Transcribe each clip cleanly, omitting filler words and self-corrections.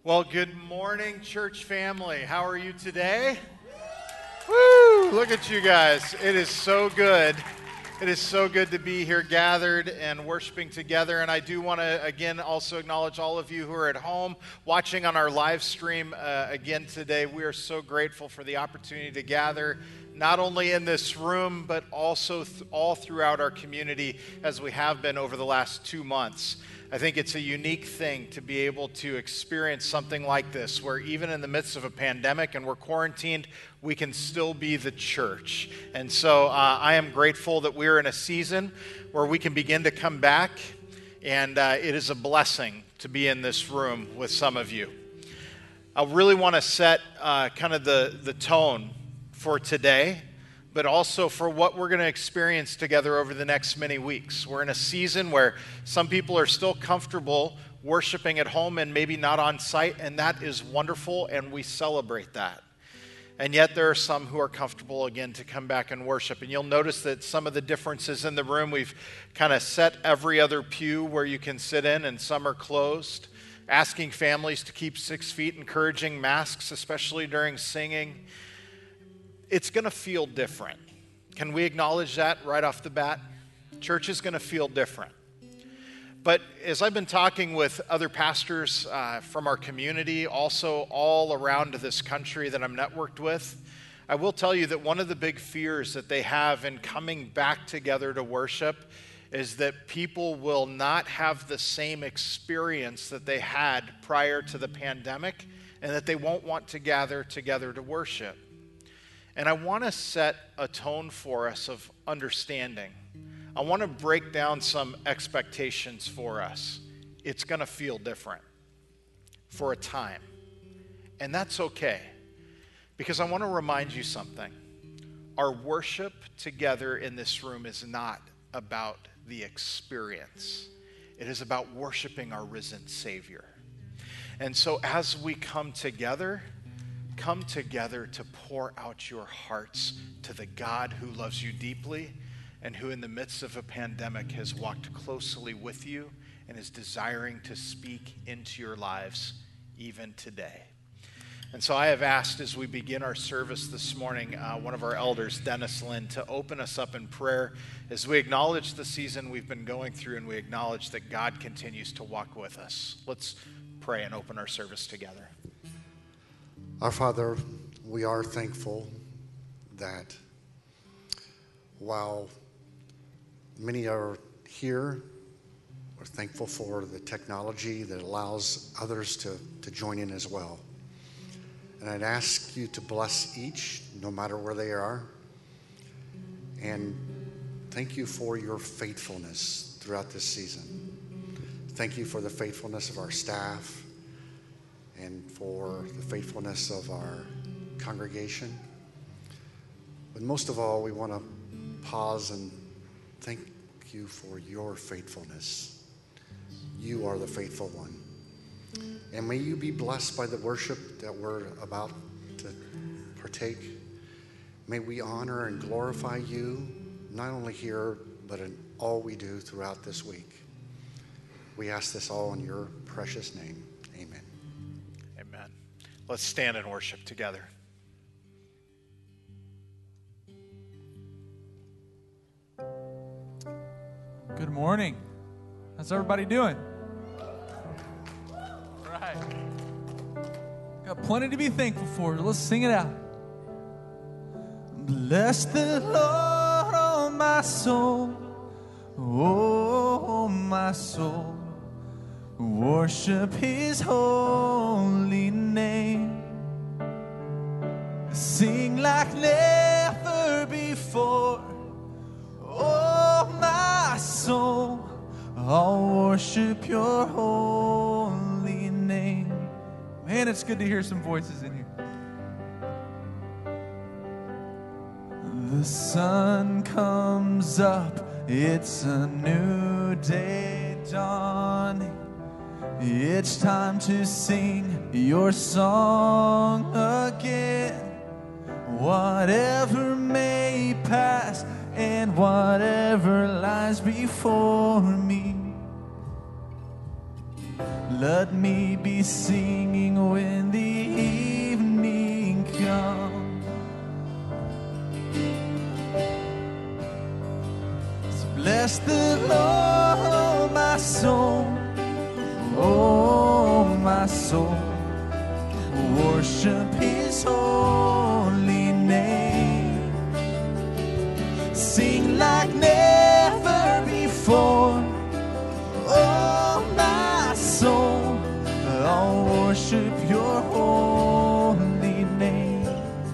Well, good morning, church family. How are you today? Woo! Look at you guys. It is so good. It is so good to be here gathered and worshiping together. And I do want to, again, also acknowledge all of you who are at home watching on our live stream again today. We are so grateful for the opportunity to gather, not only in this room, but also all throughout our community as we have been over the last 2 months. I think it's a unique thing to be able to experience something like this, where even in the midst of a pandemic and we're quarantined, we can still be the church. And so I am grateful that we're in a season where we can begin to come back, and it is a blessing to be in this room with some of you. I really want to set kind of the tone for today, but also for what we're going to experience together over the next many weeks. We're in a season where some people are still comfortable worshiping at home and maybe not on site, and that is wonderful, and we celebrate that. And yet there are some who are comfortable again to come back and worship. And you'll notice that some of the differences in the room, we've kind of set every other pew where you can sit in, and some are closed, asking families to keep 6 feet, encouraging masks, especially during singing. It's going to feel different. Can we acknowledge that right off the bat? Church is going to feel different. But as I've been talking with other pastors from our community, also all around this country that I'm networked with, I will tell you that one of the big fears that they have in coming back together to worship is that people will not have the same experience that they had prior to the pandemic, and that they won't want to gather together to worship. And I want to set a tone for us of understanding. I want to break down some expectations for us. It's going to feel different for a time. And that's okay, because I want to remind you something. Our worship together in this room is not about the experience. It is about worshiping our risen Savior. And so as we come together to pour out your hearts to the God who loves you deeply and who in the midst of a pandemic has walked closely with you and is desiring to speak into your lives even today. And so I have asked, as we begin our service this morning, one of our elders, Dennis Lynn, to open us up in prayer as we acknowledge the season we've been going through, and we acknowledge that God continues to walk with us. Let's pray and open our service together. Our Father, we are thankful that while many are here, we're thankful for the technology that allows others to join in as well. And I'd ask you to bless each, no matter where they are. And thank you for your faithfulness throughout this season. Thank you for the faithfulness of our staff, and for the faithfulness of our congregation. But most of all, we want to pause and thank you for your faithfulness. You are the faithful one. And may you be blessed by the worship that we're about to partake. May we honor and glorify you, not only here, but in all we do throughout this week. We ask this all in your precious name. Amen. Amen. Let's stand and worship together. Good morning. How's everybody doing? All right. Got plenty to be thankful for. Let's sing it out. Bless the Lord, oh my soul. Oh, my soul. Worship his holy name. Sing like never before. Oh, my soul, I'll worship your holy name. Man, it's good to hear some voices in here. The sun comes up, it's a new day dawning. It's time to sing your song again. Whatever may pass and whatever lies before me, let me be singing when the evening comes. So bless the Lord, oh my soul, oh my soul, worship his holy name. Sing like never before, oh my soul, I'll worship your holy name.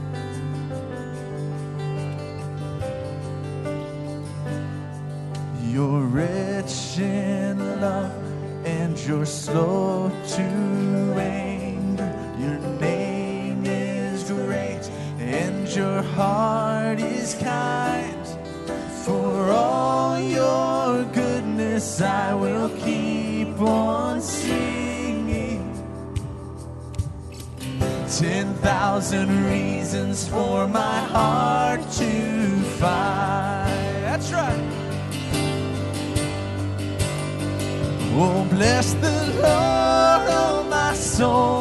You're rich in love and you're slow to anger. Your name is great and your heart is kind. For all your goodness I will keep on singing. 10,000 reasons for my heart to find. That's right. Oh, bless the Lord, oh my soul,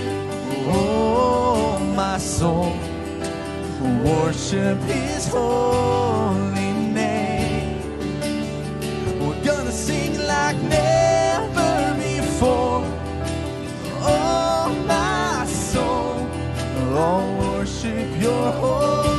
oh my soul, worship his holy name. We're gonna sing like never before, oh my soul, I'll worship your holy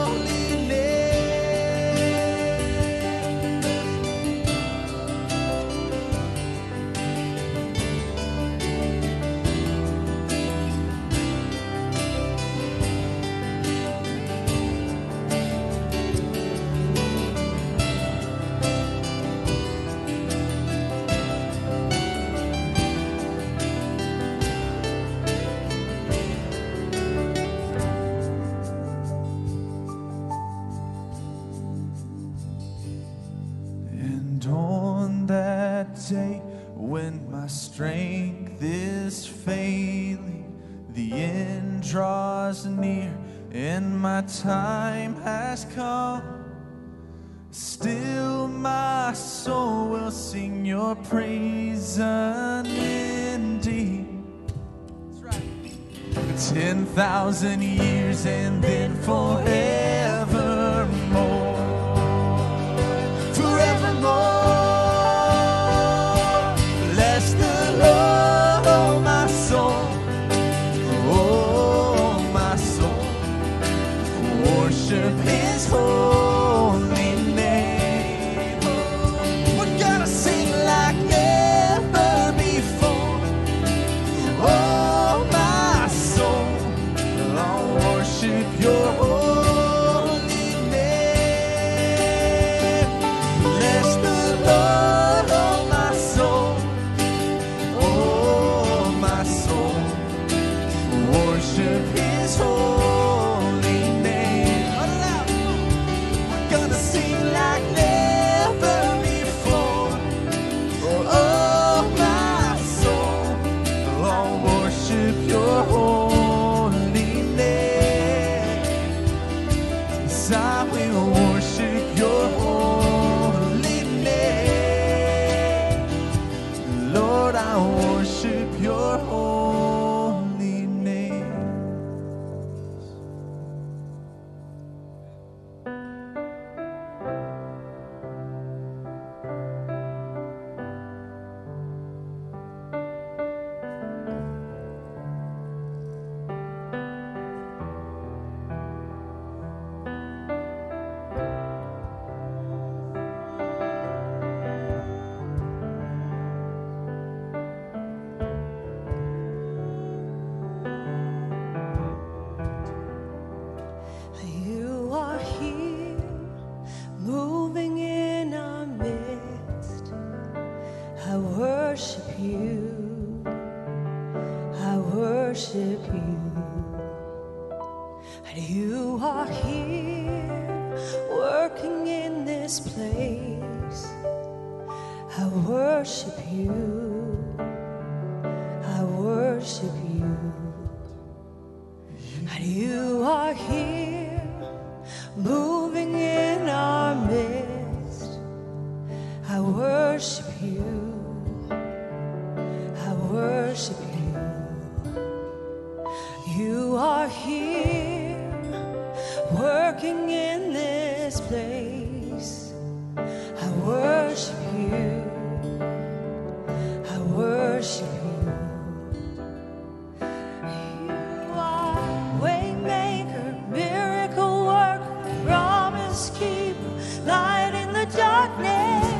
day when my strength is failing, the end draws near and my time has come. Still my soul will sing your praise unending. That's right. 10,000 years and then forevermore. Forevermore. Worship his holy name. We're gonna sing like never before. Oh, my soul, I'll worship your holy name. Bless the Lord, oh my soul, oh my soul, worship his holy name.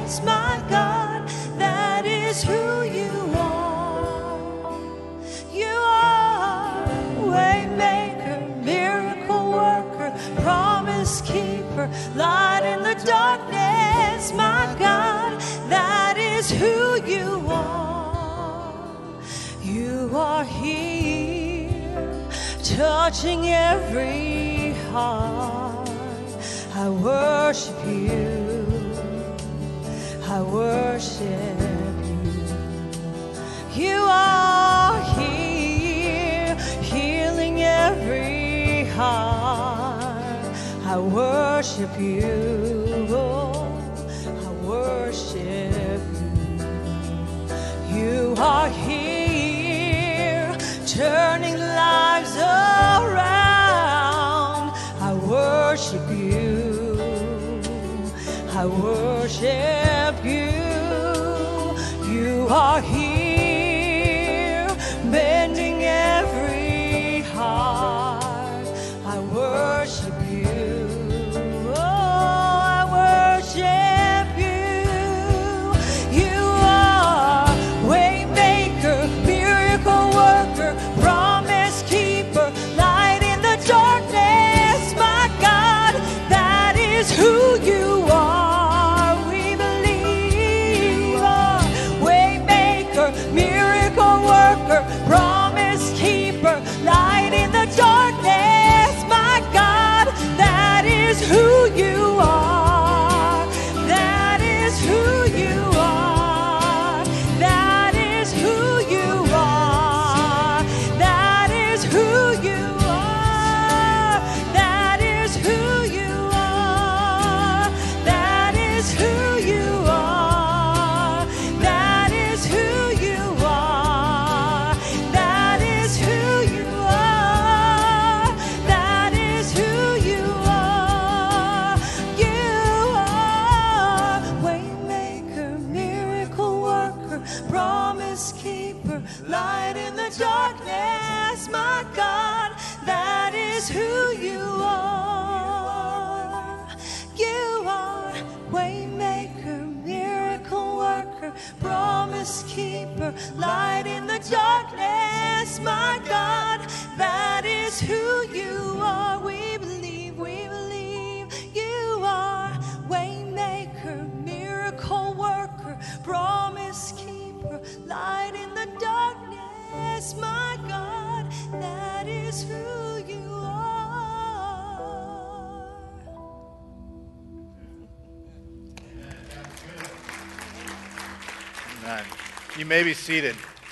darkness, my God, that is who you are. You are waymaker, miracle worker, promise keeper, light in the darkness, my God, that is who you are. You are here, touching every heart. I worship you, I worship you. You are here, healing every heart. I worship you, I worship you. You are here, turning lives around. I worship you, I worship you. You are here, bending every heart. I worship you, oh, I worship you. You are waymaker, miracle worker, promise keeper, light in the darkness, my God, that is who you are. We believe you are waymaker, miracle worker, promise keeper, light in the darkness, my God, that is who you are. That is who you are. That is who you are. That is who you are. That is who you are. That is who you are. That is who you are. That is who you are. That is who you are. You are waymaker, miracle worker, promise keeper, light in the darkness, my God, that is who you are. You are waymaker, miracle worker, promise keeper, light in the darkness, my God, that is who you are. We believe you are waymaker, miracle worker, promise keeper, light in the darkness, my God, that is who you are. Amen. You may be seated.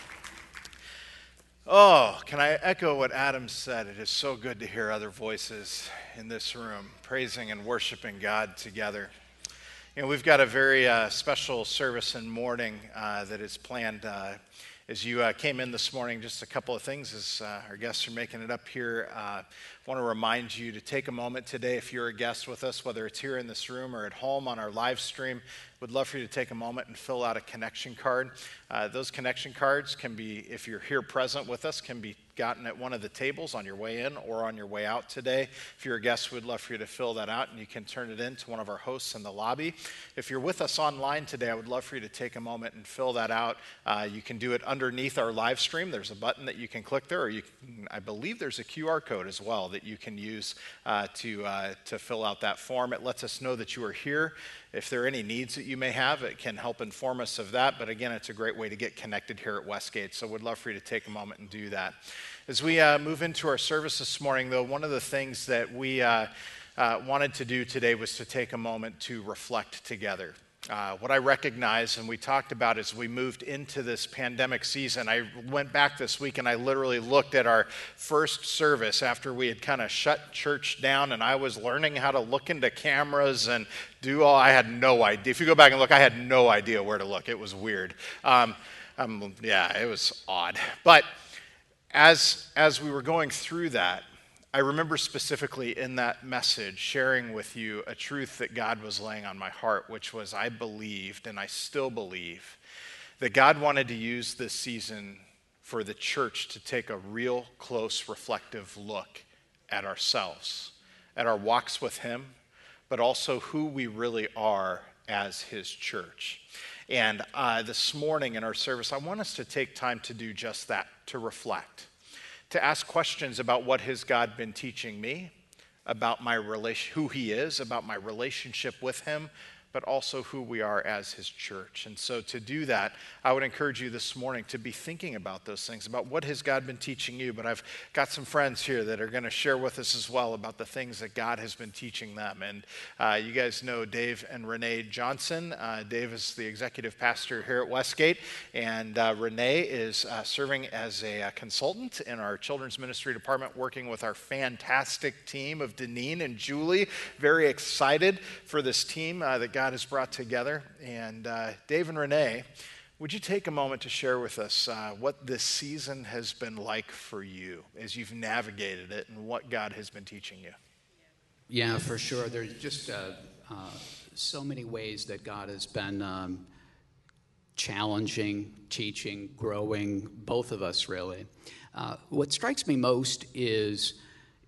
Oh, can I echo what Adam said? It is so good to hear other voices in this room praising and worshiping God together. You know, we've got a very special service in morning that is planned. As you came in this morning, just a couple of things as our guests are making it up here. I want to remind you to take a moment today, if you're a guest with us, whether it's here in this room or at home on our live stream, would love for you to take a moment and fill out a connection card. Those connection cards can be, if you're here present with us, can be gotten at one of the tables on your way in or on your way out today. If you're a guest, we'd love for you to fill that out and you can turn it in to one of our hosts in the lobby. If you're with us online today, I would love for you to take a moment and fill that out. You can do it underneath our live stream. There's a button that you can click there, or you can, I believe there's a QR code as well that you can use to fill out that form. It lets us know that you are here. If there are any needs that you may have, it can help inform us of that. But again, it's a great way to get connected here at Westgate. So we'd love for you to take a moment and do that. As we move into our service this morning, though, one of the things that we wanted to do today was to take a moment to reflect together. What I recognize and we talked about as we moved into this pandemic season, I went back this week and I literally looked at our first service after we had kind of shut church down, and I was learning how to look into cameras and do all. I had no idea. If you go back and look, I had no idea where to look. It was weird. Yeah, it was odd. But as we were going through that, I remember specifically in that message sharing with you a truth that God was laying on my heart, which was I believed, and I still believe, that God wanted to use this season for the church to take a real close reflective look at ourselves, at our walks with Him, but also who we really are as his church. And this morning in our service, I want us to take time to do just that, to reflect, to ask questions about what has God been teaching me, about who he is, about my relationship with him, but also who we are as his church. And so to do that, I would encourage you this morning to be thinking about those things, about what has God been teaching you. But I've got some friends here that are going to share with us as well about the things that God has been teaching them. And you guys know Dave and Renee Johnson. Dave is the executive pastor here at Westgate, and Renee is serving as a consultant in our children's ministry department, working with our fantastic team of Deneen and Julie. Very excited for this team that God has brought together. And Dave and Renee, would you take a moment to share with us what this season has been like for you as you've navigated it and what God has been teaching you? Yeah, for sure. There's just so many ways that God has been challenging, teaching, growing, both of us really. What strikes me most is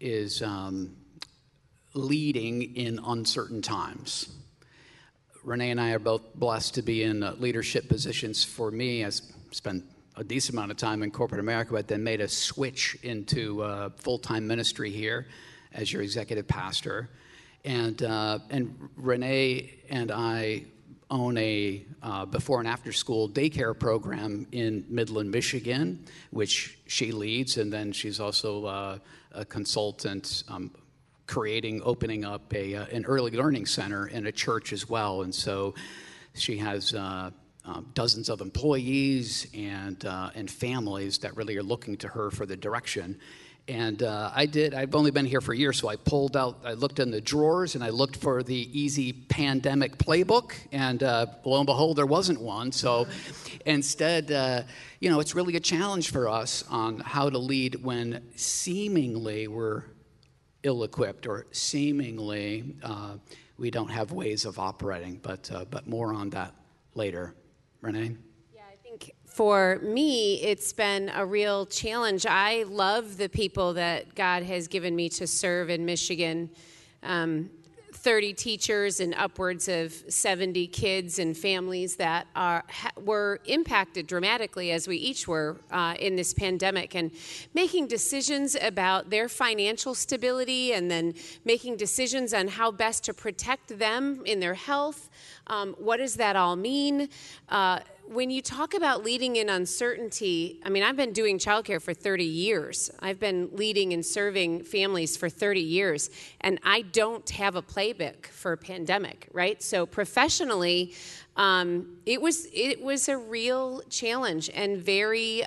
leading in uncertain times. Renee and I are both blessed to be in leadership positions. For me, I spent a decent amount of time in corporate America, but then made a switch into full-time ministry here as your executive pastor. And Renee and I own a before and after school daycare program in Midland, Michigan, which she leads, and then she's also a consultant opening up an early learning center in a church as well. And so she has dozens of employees and families that really are looking to her for the direction. And I've only been here for a year, so I looked in the drawers and I looked for the easy pandemic playbook, and lo and behold, there wasn't one. So instead, it's really a challenge for us on how to lead when seemingly we're ill-equipped or seemingly we don't have ways of operating, but more on that later. Renee? Yeah, I think for me, it's been a real challenge. I love the people that God has given me to serve in Michigan. 30 teachers and upwards of 70 kids and families that were impacted dramatically, as we each were in this pandemic, and making decisions about their financial stability, and then making decisions on how best to protect them in their health. What does that all mean? When you talk about leading in uncertainty, I mean, I've been doing childcare for 30 years. I've been leading and serving families for 30 years, and I don't have a playbook for a pandemic, right? So professionally, it was a real challenge and very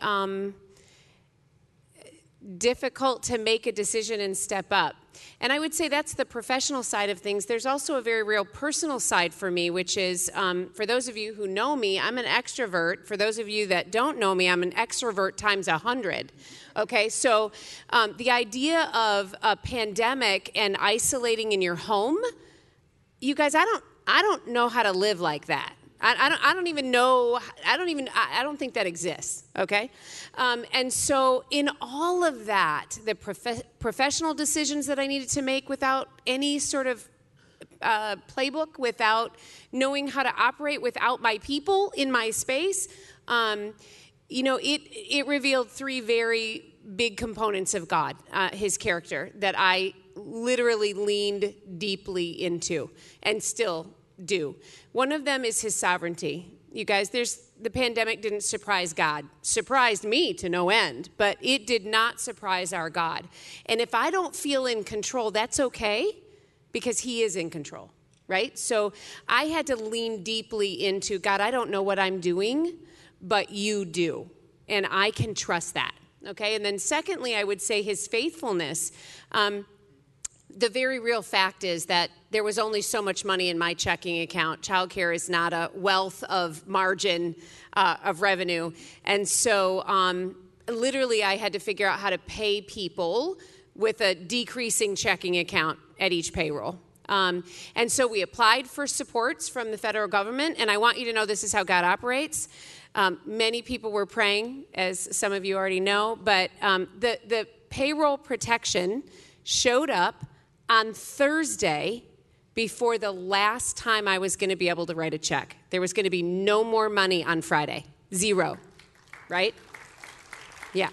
difficult to make a decision and step up. And I would say that's the professional side of things. There's also a very real personal side for me, which is, for those of you who know me, I'm an extrovert. For those of you that don't know me, I'm an extrovert times 100. Okay, so the idea of a pandemic and isolating in your home, you guys, I don't know how to live like that. I don't think that exists, okay? And so in all of that, the professional decisions that I needed to make without any sort of playbook, without knowing how to operate, without my people in my space, it revealed three very big components of God, his character, that I literally leaned deeply into and still do. One of them is his sovereignty. You guys, the pandemic didn't surprise God. Surprised me to no end, but it did not surprise our God. And if I don't feel in control, that's okay, because he is in control, right? So I had to lean deeply into, God, I don't know what I'm doing, but you do. And I can trust that, okay? And then secondly, I would say his faithfulness. The very real fact is that there was only so much money in my checking account. Childcare is not a wealth of margin of revenue. And so literally I had to figure out how to pay people with a decreasing checking account at each payroll. And so we applied for supports from the federal government. And I want you to know this is how God operates. Many people were praying, as some of you already know. But the payroll protection showed up on Thursday before the last time I was going to be able to write a check. There was going to be no more money on Friday. 0. Right? Yeah.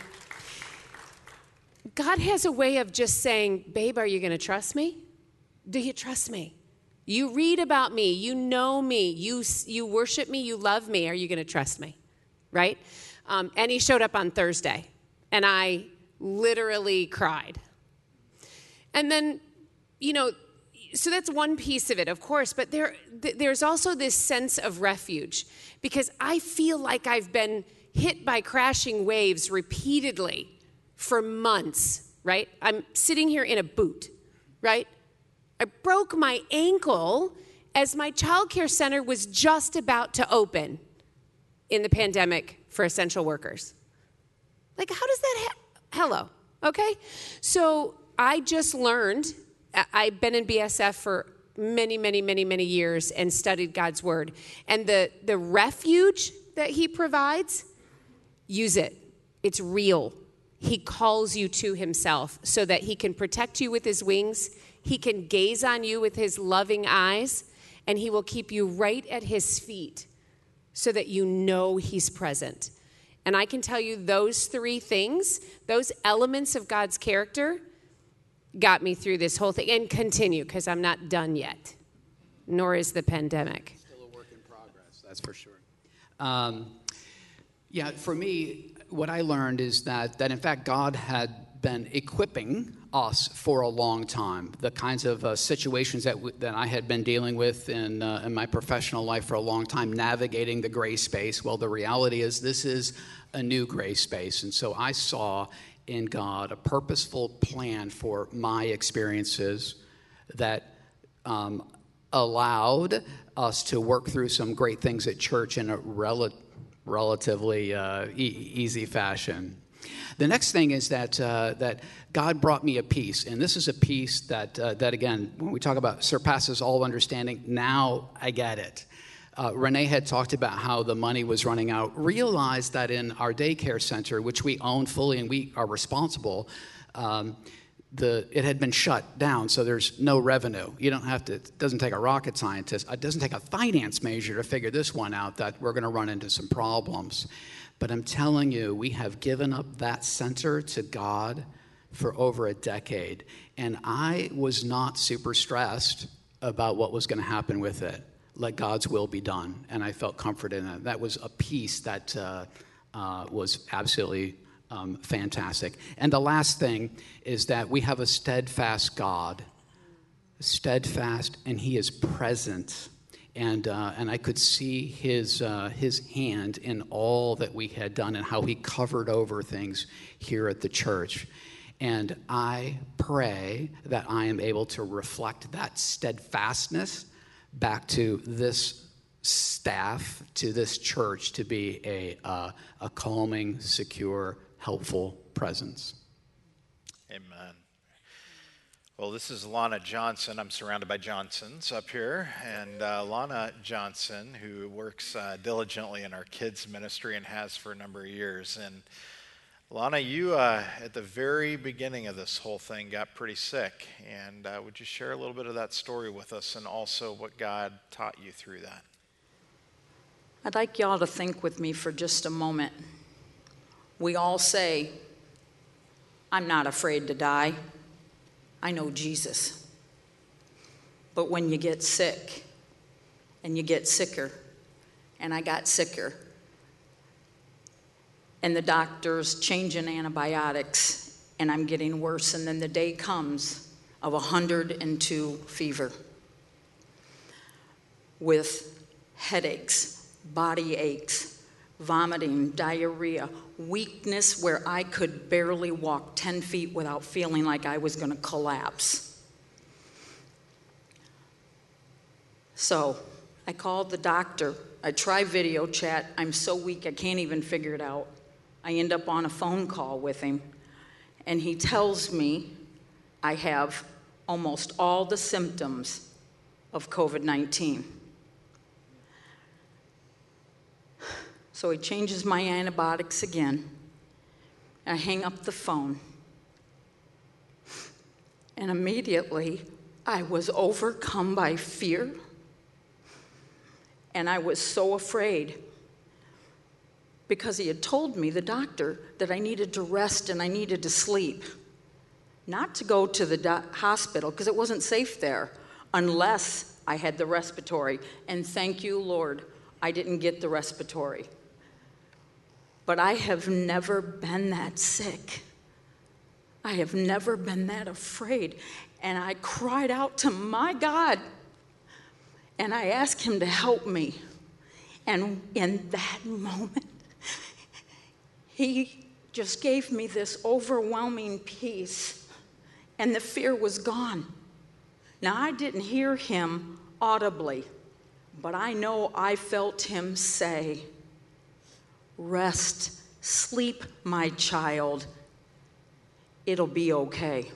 God has a way of just saying, babe, are you going to trust me? Do you trust me? You read about me. You know me. You worship me. You love me. Are you going to trust me? Right? And he showed up on Thursday, and I literally cried. And then, so that's one piece of it, of course, but there's also this sense of refuge, because I feel like I've been hit by crashing waves repeatedly for months, right? I'm sitting here in a boot, right? I broke my ankle as my childcare center was just about to open in the pandemic for essential workers. Like, how does that hello, okay? So I just learned, I've been in BSF for many, many, many, many years and studied God's word. And the refuge that he provides, use it. It's real. He calls you to himself so that he can protect you with his wings. He can gaze on you with his loving eyes, and he will keep you right at his feet so that you know he's present. And I can tell you those 3 things, those elements of God's character, got me through this whole thing and continue, because I'm not done yet, nor is the pandemic. Still a work in progress, that's for sure. For me, what I learned is that in fact God had been equipping us for a long time. The kinds of situations that I had been dealing with in my professional life for a long time, navigating the gray space. Well, the reality is this is a new gray space. And so I saw in God a purposeful plan for my experiences that allowed us to work through some great things at church in a relatively easy fashion. The next thing is that God brought me a peace, and this is a peace that again, when we talk about surpasses all understanding, now I get it. Renee had talked about how the money was running out. Realized that in our daycare center, which we own fully and we are responsible, it had been shut down, so there's no revenue. You don't have to. It doesn't take a rocket scientist. It doesn't take a finance major to figure this one out, that we're going to run into some problems. But I'm telling you, we have given up that center to God for over a decade. And I was not super stressed about what was going to happen with it. Let God's will be done. And I felt comfort in it. That was a peace that was absolutely fantastic. And the last thing is that we have a steadfast God. Steadfast, and he is present. And I could see his hand in all that we had done and how he covered over things here at the church. And I pray that I am able to reflect that steadfastness back to this staff, to this church, to be a calming, secure, helpful presence. Amen. Well, this is Lana Johnson. I'm surrounded by Johnsons up here. And Lana Johnson, who works diligently in our kids ministry and has for a number of years. And Lana, you at the very beginning of this whole thing got pretty sick. And would you share a little bit of that story with us, and also what God taught you through that? I'd like y'all to think with me for just a moment. We all say, I'm not afraid to die. I know Jesus. But when you get sick, and you get sicker, and I got sicker, and the doctor's changing antibiotics, and I'm getting worse, and then the day comes of 102 fever with headaches, body aches, vomiting, diarrhea, weakness where I could barely walk 10 feet without feeling like I was going to collapse. So I called the doctor. I try video chat. I'm so weak I can't even figure it out. I end up on a phone call with him, and he tells me I have almost all the symptoms of COVID-19. So he changes my antibiotics again. I hang up the phone, and immediately I was overcome by fear, and I was so afraid because he had told me, the doctor, that I needed to rest and I needed to sleep, not to go to the hospital because it wasn't safe there unless I had the respiratory. And thank you, Lord, I didn't get the respiratory. But I have never been that sick. I have never been that afraid. And I cried out to my God, and I asked him to help me. And in that moment, he just gave me this overwhelming peace, and the fear was gone. Now, I didn't hear him audibly, but I know I felt him say, "Rest, sleep, my child. It'll be okay."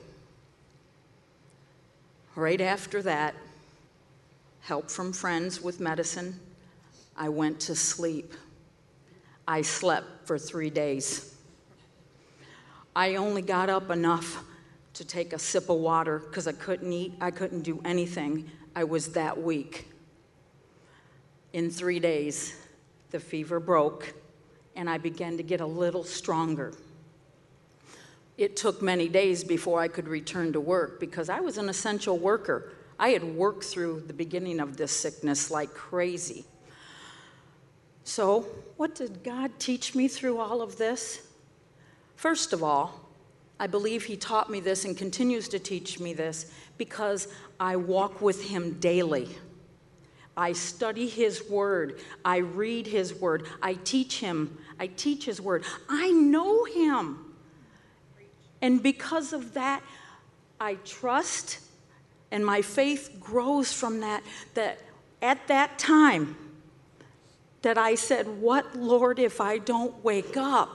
Right after that, help from friends with medicine, I went to sleep. I slept for 3 days. I only got up enough to take a sip of water because I couldn't eat, I couldn't do anything. I was that weak. In 3 days, the fever broke, and I began to get a little stronger. It took many days before I could return to work because I was an essential worker. I had worked through the beginning of this sickness like crazy. So, what did God teach me through all of this? First of all, I believe he taught me this and continues to teach me this because I walk with him daily. I study his word. I read his word. I teach him. I teach his word. I know him. And because of that, I trust, and my faith grows from that at that time that I said, "What, Lord, if I don't wake up?"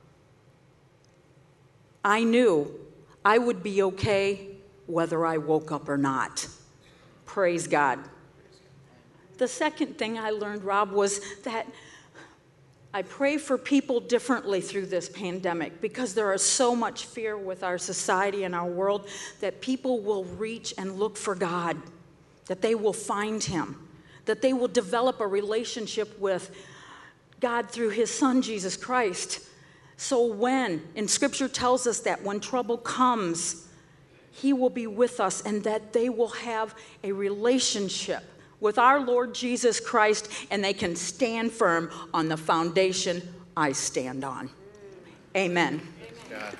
I knew I would be okay whether I woke up or not. Praise God. The second thing I learned, Rob, was that I pray for people differently through this pandemic because there is so much fear with our society and our world that people will reach and look for God, that they will find him, that they will develop a relationship with God through his son, Jesus Christ. So and Scripture tells us that when trouble comes, he will be with us and that they will have a relationship with our Lord Jesus Christ, and they can stand firm on the foundation I stand on. Amen. God.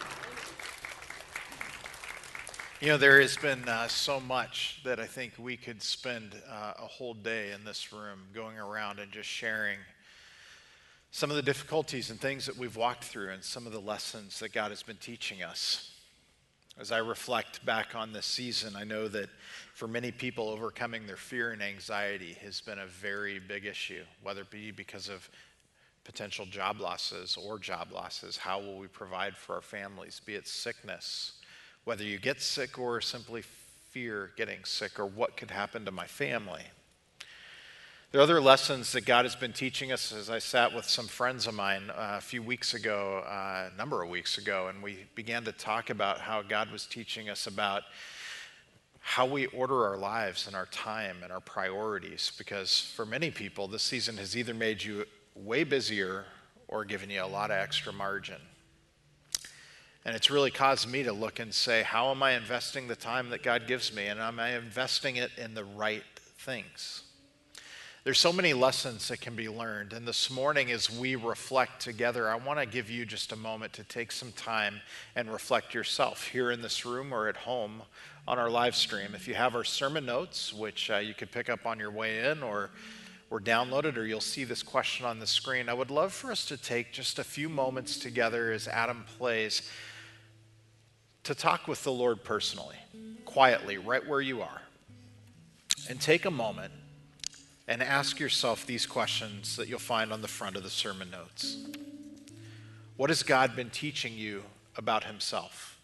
You know, there has been so much that I think we could spend a whole day in this room going around and just sharing some of the difficulties and things that we've walked through and some of the lessons that God has been teaching us. As I reflect back on this season, I know that for many people, overcoming their fear and anxiety has been a very big issue, whether it be because of potential job losses or job losses. How will we provide for our families, be it sickness, whether you get sick or simply fear getting sick, or what could happen to my family. There are other lessons that God has been teaching us. As I sat with some friends of mine a number of weeks ago, and we began to talk about how God was teaching us about how we order our lives and our time and our priorities, because for many people, this season has either made you way busier or given you a lot of extra margin. And it's really caused me to look and say, how am I investing the time that God gives me, and am I investing it in the right things? There's so many lessons that can be learned, and this morning as we reflect together, I want to give you just a moment to take some time and reflect yourself here in this room or at home on our live stream. If you have our sermon notes, which you could pick up on your way in or download it, or you'll see this question on the screen, I would love for us to take just a few moments together as Adam plays to talk with the Lord personally, quietly, right where you are, and take a moment and ask yourself these questions that you'll find on the front of the sermon notes. What has God been teaching you about himself?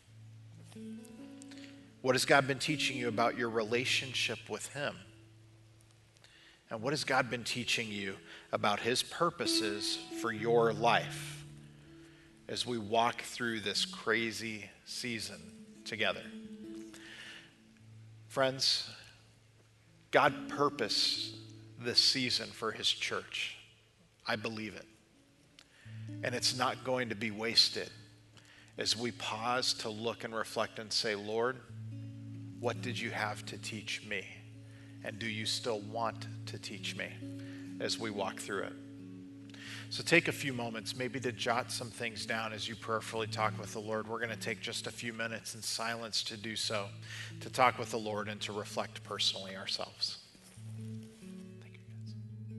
What has God been teaching you about your relationship with him? And what has God been teaching you about his purposes for your life as we walk through this crazy season together? Friends, God purposed this season for his church. I believe it. And it's not going to be wasted as we pause to look and reflect and say, Lord, what did you have to teach me? And do you still want to teach me as we walk through it? So take a few moments maybe to jot some things down as you prayerfully talk with the Lord. We're going to take just a few minutes in silence to do so, to talk with the Lord and to reflect personally ourselves. Thank you, guys.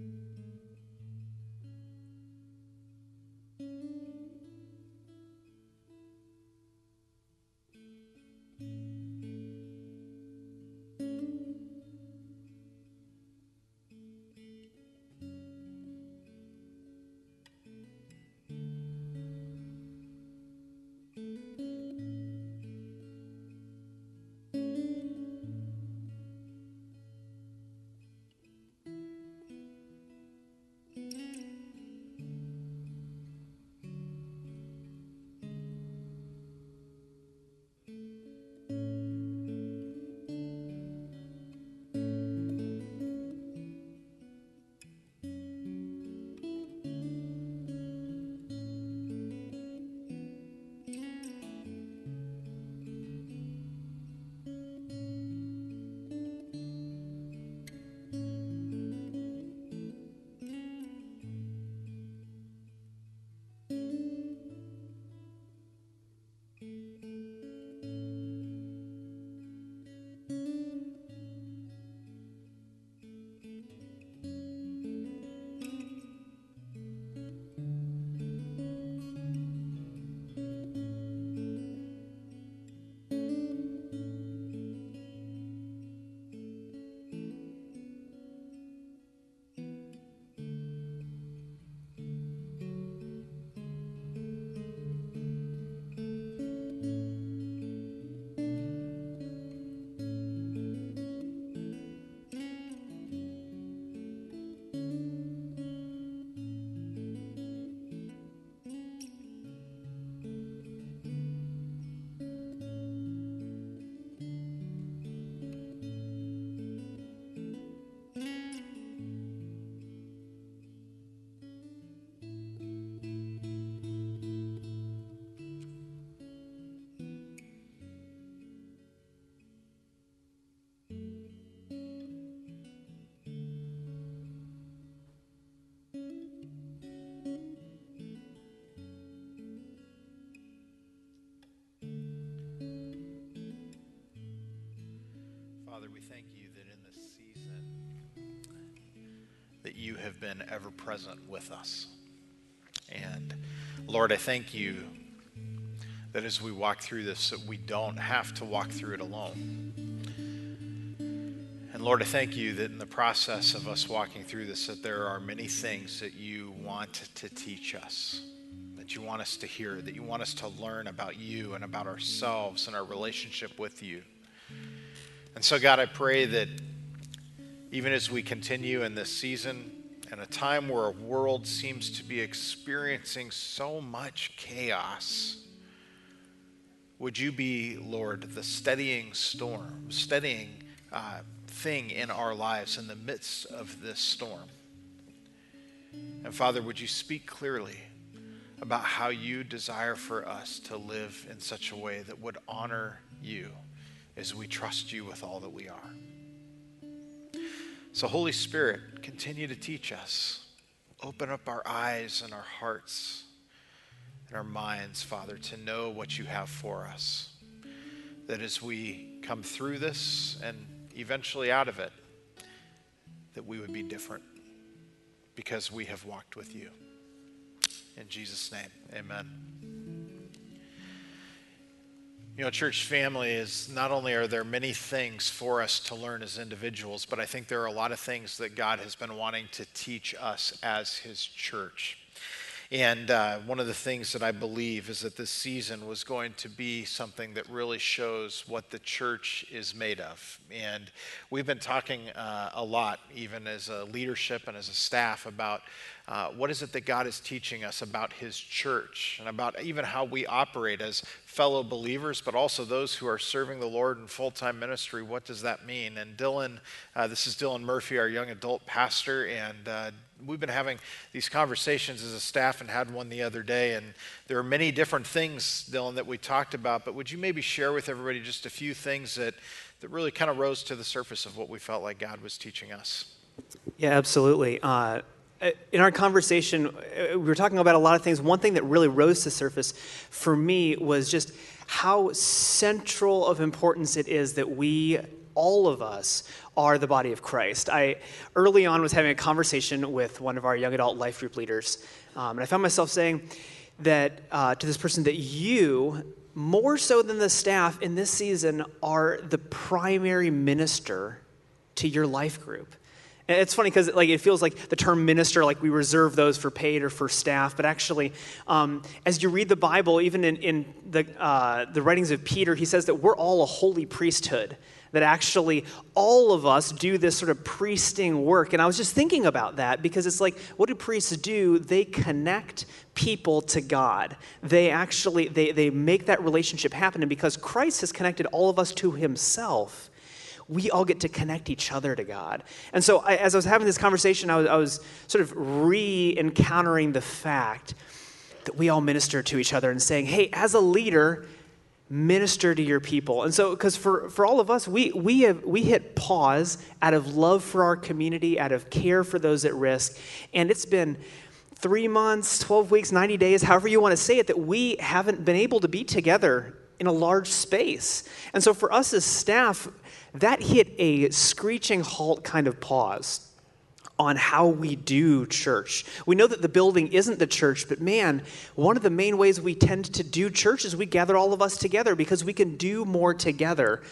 Father, we thank you that in this season that you have been ever present with us. And Lord, I thank you that as we walk through this, that we don't have to walk through it alone. And Lord, I thank you that in the process of us walking through this, that there are many things that you want to teach us, that you want us to hear, that you want us to learn about you and about ourselves and our relationship with you. And so, God, I pray that even as we continue in this season, in a time where our world seems to be experiencing so much chaos, would you be, Lord, the steadying storm, steadying thing in our lives in the midst of this storm? And Father, would you speak clearly about how you desire for us to live in such a way that would honor you as we trust you with all that we are. So Holy Spirit, continue to teach us. Open up our eyes and our hearts and our minds, Father, to know what you have for us. That as we come through this and eventually out of it, that we would be different because we have walked with you. In Jesus' name, amen. You know, church family is not only are there many things for us to learn as individuals, but I think there are a lot of things that God has been wanting to teach us as his church. And one of the things that I believe is that this season was going to be something that really shows what the church is made of. And we've been talking a lot, even as a leadership and as a staff, about what is it that God is teaching us about his church and about even how we operate as fellow believers, but also those who are serving the Lord in full-time ministry. What does that mean? And Dylan, this is Dylan Murphy, our young adult pastor, and we've been having these conversations as a staff and had one the other day, and there are many different things, Dylan, that we talked about, but would you maybe share with everybody just a few things that really kind of rose to the surface of what we felt like God was teaching us? Yeah, absolutely. In our conversation, we were talking about a lot of things. One thing that really rose to the surface for me was just how central of importance it is that we, all of us, are the body of Christ. I early on was having a conversation with one of our young adult life group leaders, and I found myself saying that to this person that you, more so than the staff in this season, are the primary minister to your life group. And it's funny because it feels like the term minister, like we reserve those for paid or for staff. But actually, as you read the Bible, even in the writings of Peter, he says that we're all a holy priesthood, that actually all of us do this sort of priesting work. And I was just thinking about that because it's like, what do priests do? They connect people to God. They actually, they make that relationship happen. And because Christ has connected all of us to himself, we all get to connect each other to God. And so as I was having this conversation, I was sort of re-encountering the fact that we all minister to each other and saying, hey, as a leader, minister to your people. And so, because for all of us, we hit pause out of love for our community, out of care for those at risk. And it's been 3 months, 12 weeks, 90 days, however you want to say it, that we haven't been able to be together in a large space. And so for us as staff, that hit a screeching halt kind of pause on how we do church. We know that the building isn't the church, but man, one of the main ways we tend to do church is we gather all of us together because we can do more together.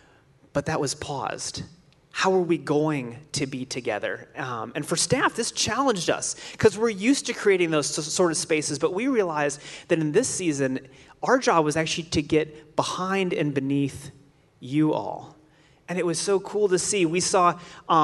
But that was paused. How are we going to be together? And for staff, this challenged us because we're used to creating those sort of spaces, but we realized that in this season, our job was actually to get behind and beneath you all. And it was so cool to see. We saw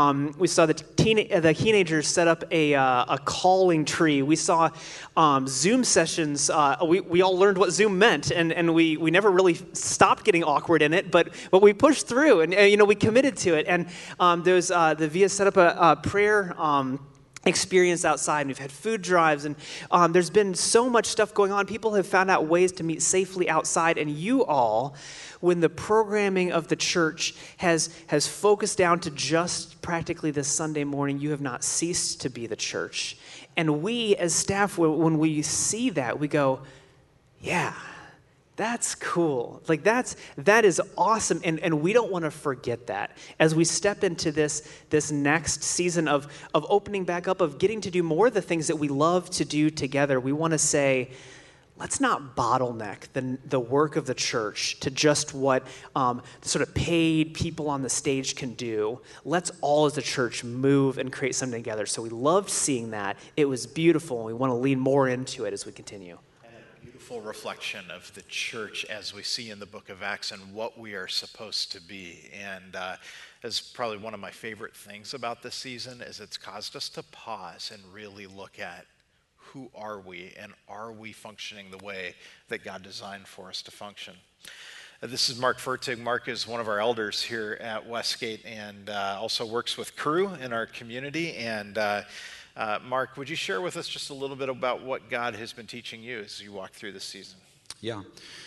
the teenagers set up a calling tree. We saw Zoom sessions. We all learned what Zoom meant, and we never really stopped getting awkward in it, but we pushed through, and we committed to it. And the VIA set up a prayer experience outside, and we've had food drives, and there's been so much stuff going on. People have found out ways to meet safely outside, and you all, when the programming of the church has focused down to just practically this Sunday morning, you have not ceased to be the church. And we as staff, when we see that, we go, yeah, that's cool. Like that is awesome. And we don't want to forget that as we step into this next season of opening back up, of getting to do more of the things that we love to do together. We want to say, let's not bottleneck the work of the church to just what the sort of paid people on the stage can do. Let's all as a church move and create something together. So we loved seeing that. It was beautiful, and we want to lean more into it as we continue. Full reflection of the church as we see in the book of Acts and what we are supposed to be. And as probably one of my favorite things about this season is it's caused us to pause and really look at who are we, and are we functioning the way that God designed for us to function. This is Mark Fertig. Mark is one of our elders here at Westgate and also works with Cru in our community. And Mark, would you share with us just a little bit about what God has been teaching you as you walk through this season? Yeah.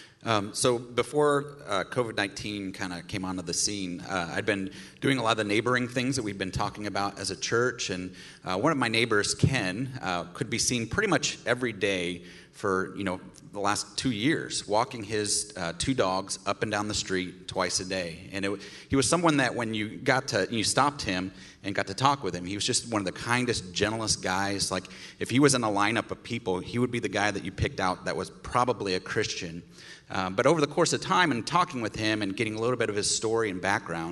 So before COVID-19 kind of came onto the scene, I'd been doing a lot of the neighboring things that we've been talking about as a church. And one of my neighbors, Ken, could be seen pretty much every day for, the last 2 years, walking his 2 dogs up and down the street twice a day. And he was someone that when you stopped him and got to talk with him, he was just one of the kindest, gentlest guys. Like if he was in a lineup of people, he would be the guy that you picked out that was probably a Christian. But over the course of time and talking with him and getting a little bit of his story and background,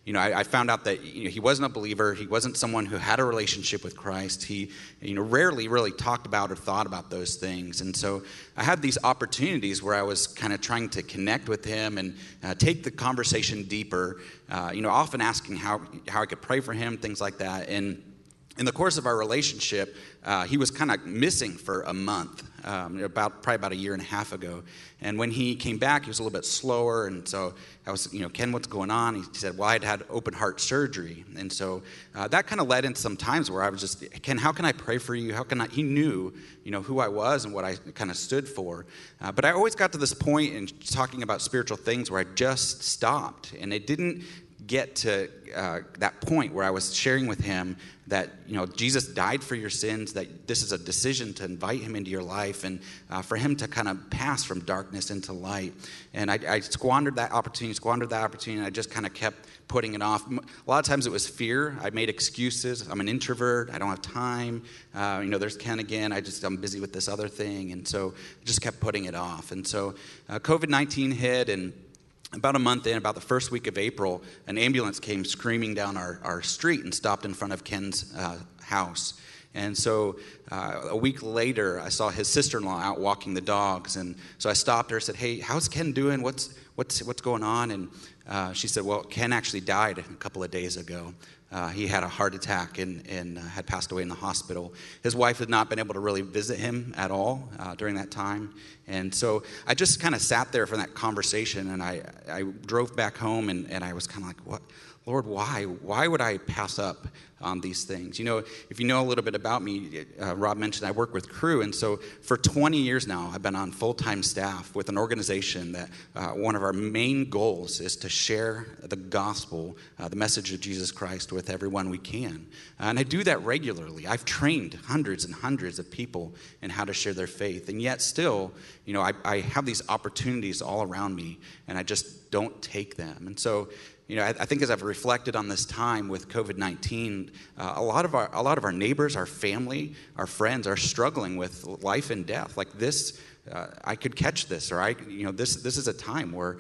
I found out that he wasn't a believer. He wasn't someone who had a relationship with Christ. He rarely really talked about or thought about those things. And so I had these opportunities where I was kind of trying to connect with him and take the conversation deeper, often asking how I could pray for him, things like that. And in the course of our relationship, he was kind of missing for a month, probably about a year and a half ago. And when he came back, he was a little bit slower. And so I was, Ken, what's going on? He said, well, I'd had open heart surgery. And so that kind of led into some times where I was just, Ken, how can I pray for you? He knew, who I was and what I kind of stood for. But I always got to this point in talking about spiritual things where I just stopped. And it didn't get to that point where I was sharing with him that Jesus died for your sins, that this is a decision to invite him into your life and for him to kind of pass from darkness into light. And I squandered that opportunity, and I just kind of kept putting it off. A lot of times it was fear. I made excuses. I'm an introvert. I don't have time. There's Ken again. I'm busy with this other thing. And so I just kept putting it off. And so COVID-19 hit, and about a month in, about the first week of April, an ambulance came screaming down our street and stopped in front of Ken's house. And so a week later, I saw his sister-in-law out walking the dogs. And so I stopped her and said, hey, how's Ken doing? What's going on? And she said, well, Ken actually died a couple of days ago. He had a heart attack and had passed away in the hospital. His wife had not been able to really visit him at all during that time. And so I just kind of sat there for that conversation, and I drove back home, and I was kind of like, what? Lord, why? Why would I pass up on these things? If you know a little bit about me, Rob mentioned I work with Cru, and so for 20 years now, I've been on full-time staff with an organization that one of our main goals is to share the gospel, the message of Jesus Christ with everyone we can. And I do that regularly. I've trained hundreds and hundreds of people in how to share their faith, and yet still, I have these opportunities all around me, and I just don't take them. And so, I think as I've reflected on this time with COVID-19, a lot of our neighbors, our family, our friends are struggling with life and death. Like this, I could catch this, or this is a time where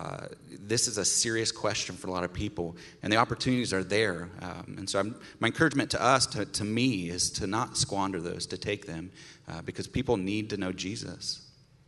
this is a serious question for a lot of people, and the opportunities are there. And so my encouragement to us, to me, is to not squander those, to take them, because people need to know Jesus.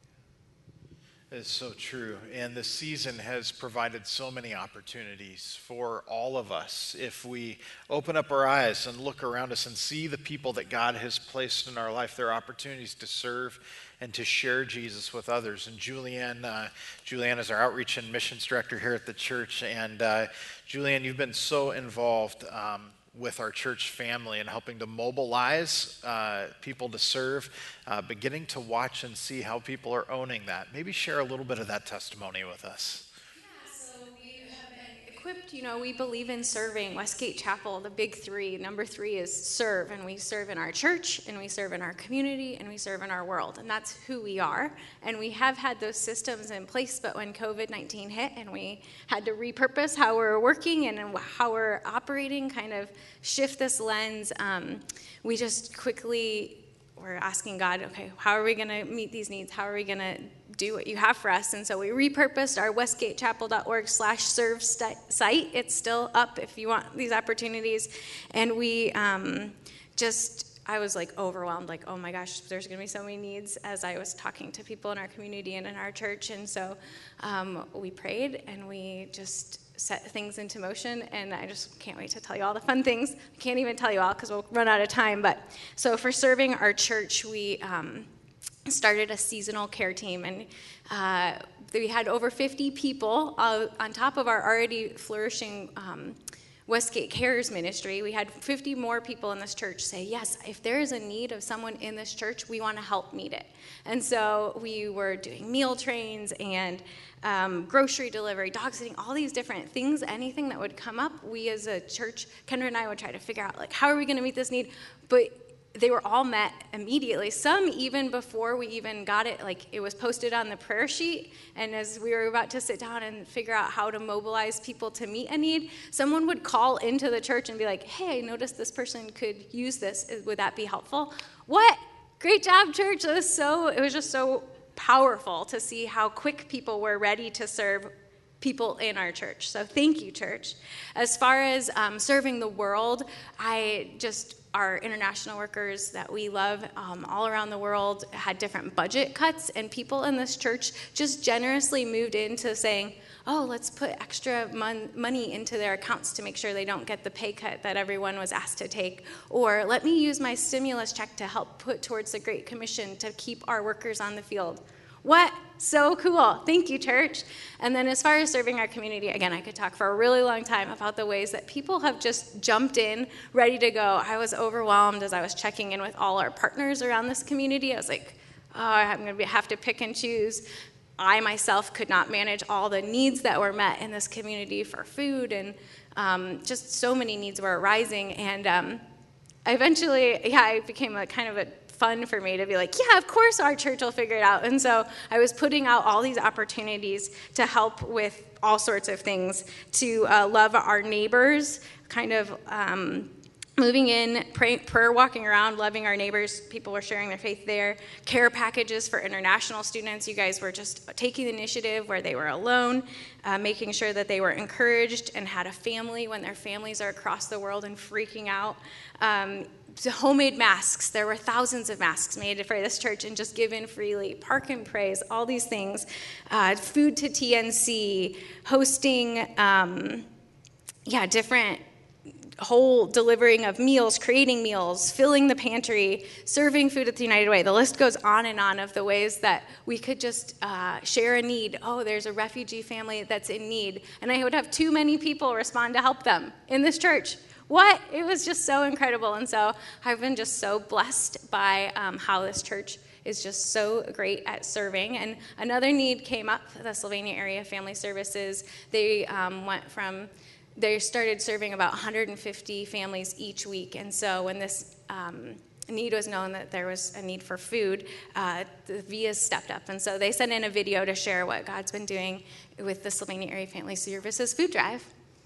It's so true. And the season has provided so many opportunities for all of us. If we open up our eyes and look around us and see the people that God has placed in our life, there are opportunities to serve and to share Jesus with others. And Julianne is our outreach and missions director here at the church. And Julianne, you've been so involved with our church family and helping to mobilize people to serve, but getting to watch and see how people are owning that. Maybe share a little bit of that testimony with us. Yeah, so we have been equipped, we believe in serving. Westgate Chapel, the big three, number 3 is serve, and we serve in our church, and we serve in our community, and we serve in our world, and that's who we are. And we have had those systems in place, but when COVID-19 hit and we had to repurpose how we're working and how we're operating, kind of shift this lens, we just quickly were asking God, okay, how are we going to meet these needs? How are we going to do what you have for us? And so we repurposed our westgatechapel.org/serve site. It's still up if you want these opportunities. And we I was like overwhelmed, like, oh my gosh, there's going to be so many needs as I was talking to people in our community and in our church. And so we prayed and we just set things into motion, and I just can't wait to tell you all the fun things. I can't even tell you all because we'll run out of time. But so for serving our church, we started a seasonal care team, and we had over 50 people on top of our already flourishing Westgate Cares ministry. We had 50 more people in this church say, yes, if there is a need of someone in this church, we want to help meet it. And so we were doing meal trains and grocery delivery, dog sitting, all these different things, anything that would come up. We as a church, Kendra and I would try to figure out, like, how are we going to meet this need? But they were all met immediately. Some even before we even got it, like it was posted on the prayer sheet. And as we were about to sit down and figure out how to mobilize people to meet a need, someone would call into the church and be like, hey, I noticed this person could use this. Would that be helpful? What? Great job, church. It was just so powerful to see how quick people were ready to serve people in our church. So thank you, church. As far as serving the world, our international workers that we love all around the world had different budget cuts, and people in this church just generously moved into saying, oh, let's put extra money into their accounts to make sure they don't get the pay cut that everyone was asked to take. Or let me use my stimulus check to help put towards the Great Commission to keep our workers on the field. What? So cool. Thank you, church. And then as far as serving our community, again, I could talk for a really long time about the ways that people have just jumped in, ready to go. I was overwhelmed as I was checking in with all our partners around this community. I was like, oh, I'm going to have to pick and choose. I myself could not manage all the needs that were met in this community for food, and just so many needs were arising. And eventually, it became a kind of a fun for me to be like, yeah, of course our church will figure it out. And so I was putting out all these opportunities to help with all sorts of things, to love our neighbors, kind of moving in, prayer walking around, loving our neighbors. People were sharing their faith there. Care packages for international students. You guys were just taking the initiative where they were alone, making sure that they were encouraged and had a family when their families are across the world and freaking out. Homemade masks. There were thousands of masks made for this church and just given freely. Park and Praise, all these things. Food to TNC, hosting, different whole delivering of meals, creating meals, filling the pantry, serving food at the United Way. The list goes on of the ways that we could just share a need. Oh, there's a refugee family that's in need. And I would have too many people respond to help them in this church. What? It was just so incredible. And so I've been just so blessed by how this church is just so great at serving. And another need came up, the Sylvania Area Family Services. They they started serving about 150 families each week. And so when this need was known that there was a need for food, the VIAs stepped up. And so they sent in a video to share what God's been doing with the Sylvania Area Family Services food drive.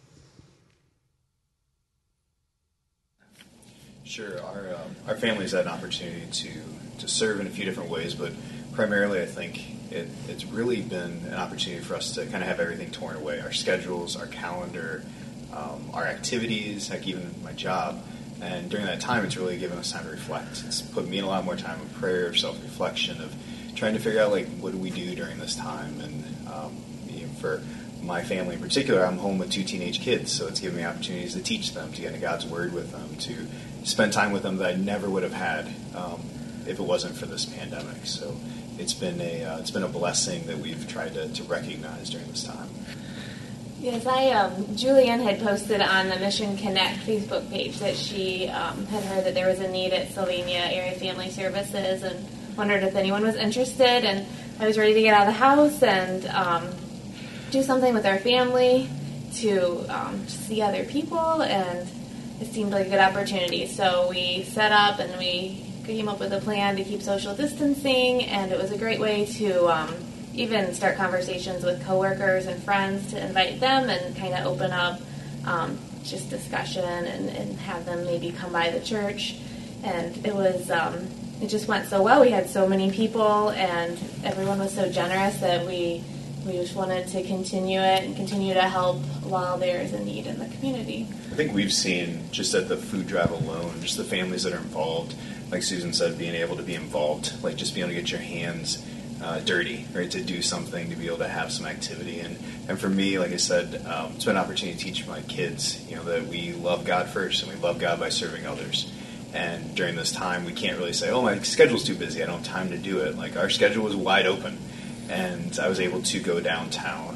Sure. Our families had an opportunity to serve in a few different ways, but primarily I think it's really been an opportunity for us to kind of have everything torn away. Our schedules, our calendar, our activities, heck, even my job. And during that time, it's really given us time to reflect. It's put me in a lot more time of prayer, of self-reflection, of trying to figure out, like, what do we do during this time? And for my family in particular, I'm home with 2 teenage kids, so it's given me opportunities to teach them, to get into God's Word with them, to spend time with them that I never would have had if it wasn't for this pandemic. So it's been a blessing that we've tried to recognize during this time. Yes, Julianne had posted on the Mission Connect Facebook page that she had heard that there was a need at Sylvania Area Family Services and wondered if anyone was interested. And I was ready to get out of the house and do something with our family to see other people, and it seemed like a good opportunity. So we set up and we came up with a plan to keep social distancing, and it was a great way to even start conversations with coworkers and friends, to invite them and kind of open up just discussion and have them maybe come by the church. And it was it just went so well. We had so many people, and everyone was so generous that we just wanted to continue it and continue to help while there's a need in the community. I think we've seen, just at the food drive alone, just the families that are involved, like Susan said, being able to be involved, like just being able to get your hands dirty, right, to do something, to be able to have some activity. And for me, like I said, it's been an opportunity to teach my kids, that we love God first, and we love God by serving others. And during this time, we can't really say, oh, my schedule's too busy, I don't have time to do it. Like, our schedule was wide open. And I was able to go down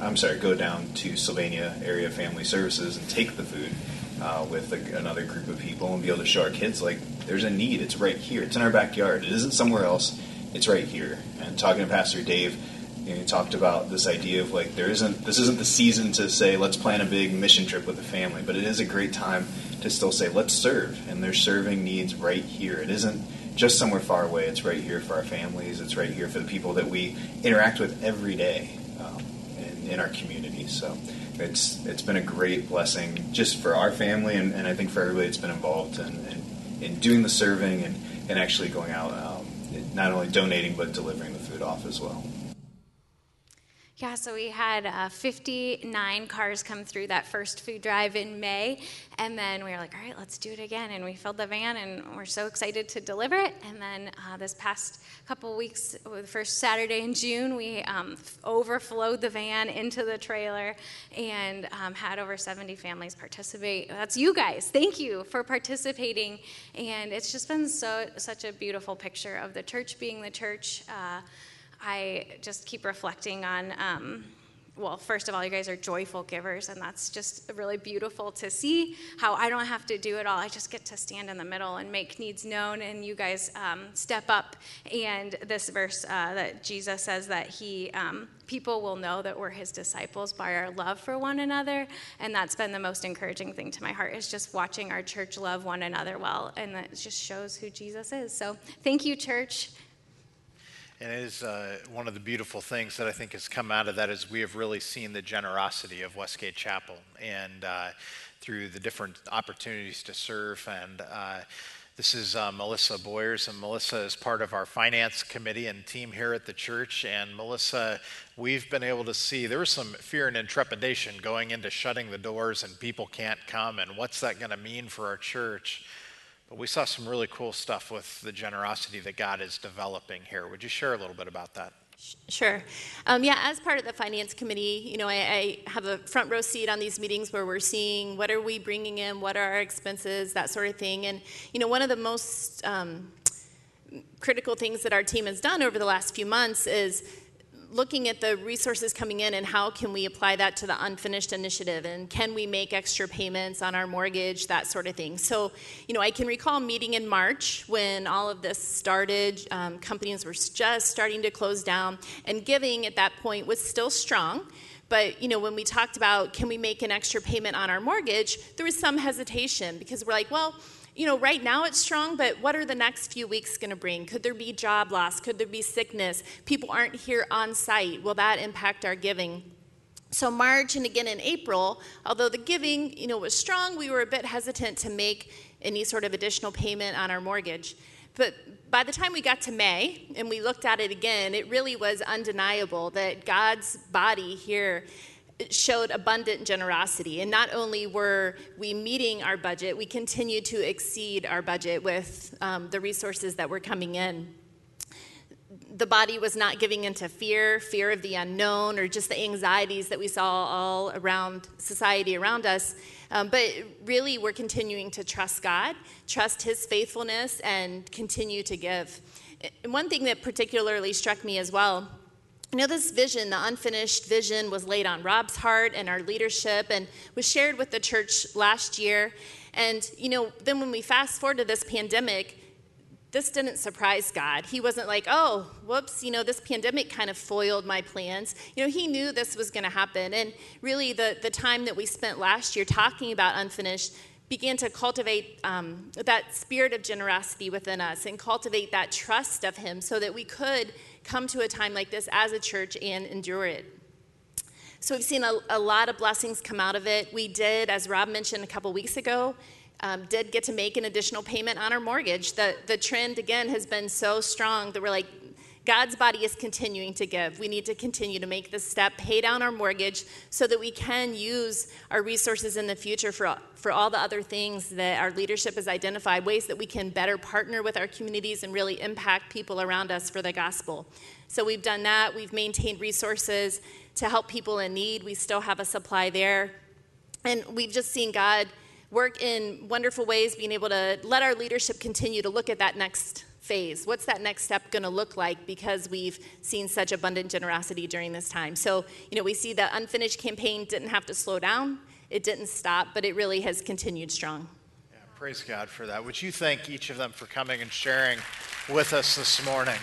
to Sylvania Area Family Services and take the food with another group of people and be able to show our kids, like, there's a need. It's right here. It's in our backyard. It isn't somewhere else. It's right here. And talking to Pastor Dave, he talked about this idea of, like, this isn't the season to say, let's plan a big mission trip with the family, but it is a great time to still say, let's serve. And there's serving needs right here. It isn't just somewhere far away. It's right here for our families. It's right here for the people that we interact with every day in our community. So it's been a great blessing just for our family, and I think for everybody that's been involved in doing the serving and actually going out, not only donating but delivering the food off as well. Yeah, so we had 59 cars come through that first food drive in May, and then we were like, all right, let's do it again, and we filled the van, and we're so excited to deliver it. And then this past couple weeks, the first Saturday in June, we overflowed the van into the trailer and had over 70 families participate. That's you guys. Thank you for participating, and it's just been such a beautiful picture of the church being the church. I just keep reflecting on, well, first of all, you guys are joyful givers, and that's just really beautiful to see how I don't have to do it all. I just get to stand in the middle and make needs known, and you guys step up. And this verse that Jesus says that people will know that we're his disciples by our love for one another, and that's been the most encouraging thing to my heart, is just watching our church love one another well, and that just shows who Jesus is. So thank you, church. And it is one of the beautiful things that I think has come out of that is we have really seen the generosity of Westgate Chapel, and through the different opportunities to serve. And this is Melissa Boyers, and Melissa is part of our finance committee and team here at the church. And Melissa, we've been able to see there was some fear and trepidation going into shutting the doors and people can't come, and what's that going to mean for our church? But we saw some really cool stuff with the generosity that God is developing here. Would you share a little bit about that? Sure. As part of the finance committee, I have a front row seat on these meetings where we're seeing what are we bringing in, what are our expenses, that sort of thing. And, one of the most critical things that our team has done over the last few months is looking at the resources coming in and how can we apply that to the unfinished initiative, and can we make extra payments on our mortgage, that sort of thing. So, I can recall meeting in March when all of this started. Companies were just starting to close down, and giving at that point was still strong. But, when we talked about can we make an extra payment on our mortgage, there was some hesitation because we're like, well, right now it's strong, but what are the next few weeks going to bring? Could there be job loss? Could there be sickness? People aren't here on site. Will that impact our giving? So March and again in April, although the giving, was strong, we were a bit hesitant to make any sort of additional payment on our mortgage. But by the time we got to May and we looked at it again, it really was undeniable that God's body here showed abundant generosity. And not only were we meeting our budget, we continued to exceed our budget with the resources that were coming in. The body was not giving into fear of the unknown, or just the anxieties that we saw all around society around us. But really, we're continuing to trust God, trust his faithfulness, and continue to give. And one thing that particularly struck me as well, this vision, the unfinished vision, was laid on Rob's heart and our leadership and was shared with the church last year. And, then when we fast forward to this pandemic, this didn't surprise God. He wasn't like, oh, whoops, this pandemic kind of foiled my plans. He knew this was going to happen. And really, the time that we spent last year talking about unfinished began to cultivate that spirit of generosity within us and cultivate that trust of him so that we could come to a time like this as a church and endure it. So we've seen a lot of blessings come out of it. We did, as Rob mentioned a couple weeks ago, did get to make an additional payment on our mortgage. The trend, again, has been so strong that we're like, God's body is continuing to give. We need to continue to make this step, pay down our mortgage so that we can use our resources in the future for all the other things that our leadership has identified, ways that we can better partner with our communities and really impact people around us for the gospel. So we've done that. We've maintained resources to help people in need. We still have a supply there. And we've just seen God work in wonderful ways, being able to let our leadership continue to look at that next phase. What's that next step going to look like because we've seen such abundant generosity during this time? So, we see the unfinished campaign didn't have to slow down. It didn't stop, but it really has continued strong. Yeah, praise God for that. Would you thank each of them for coming and sharing with us this morning?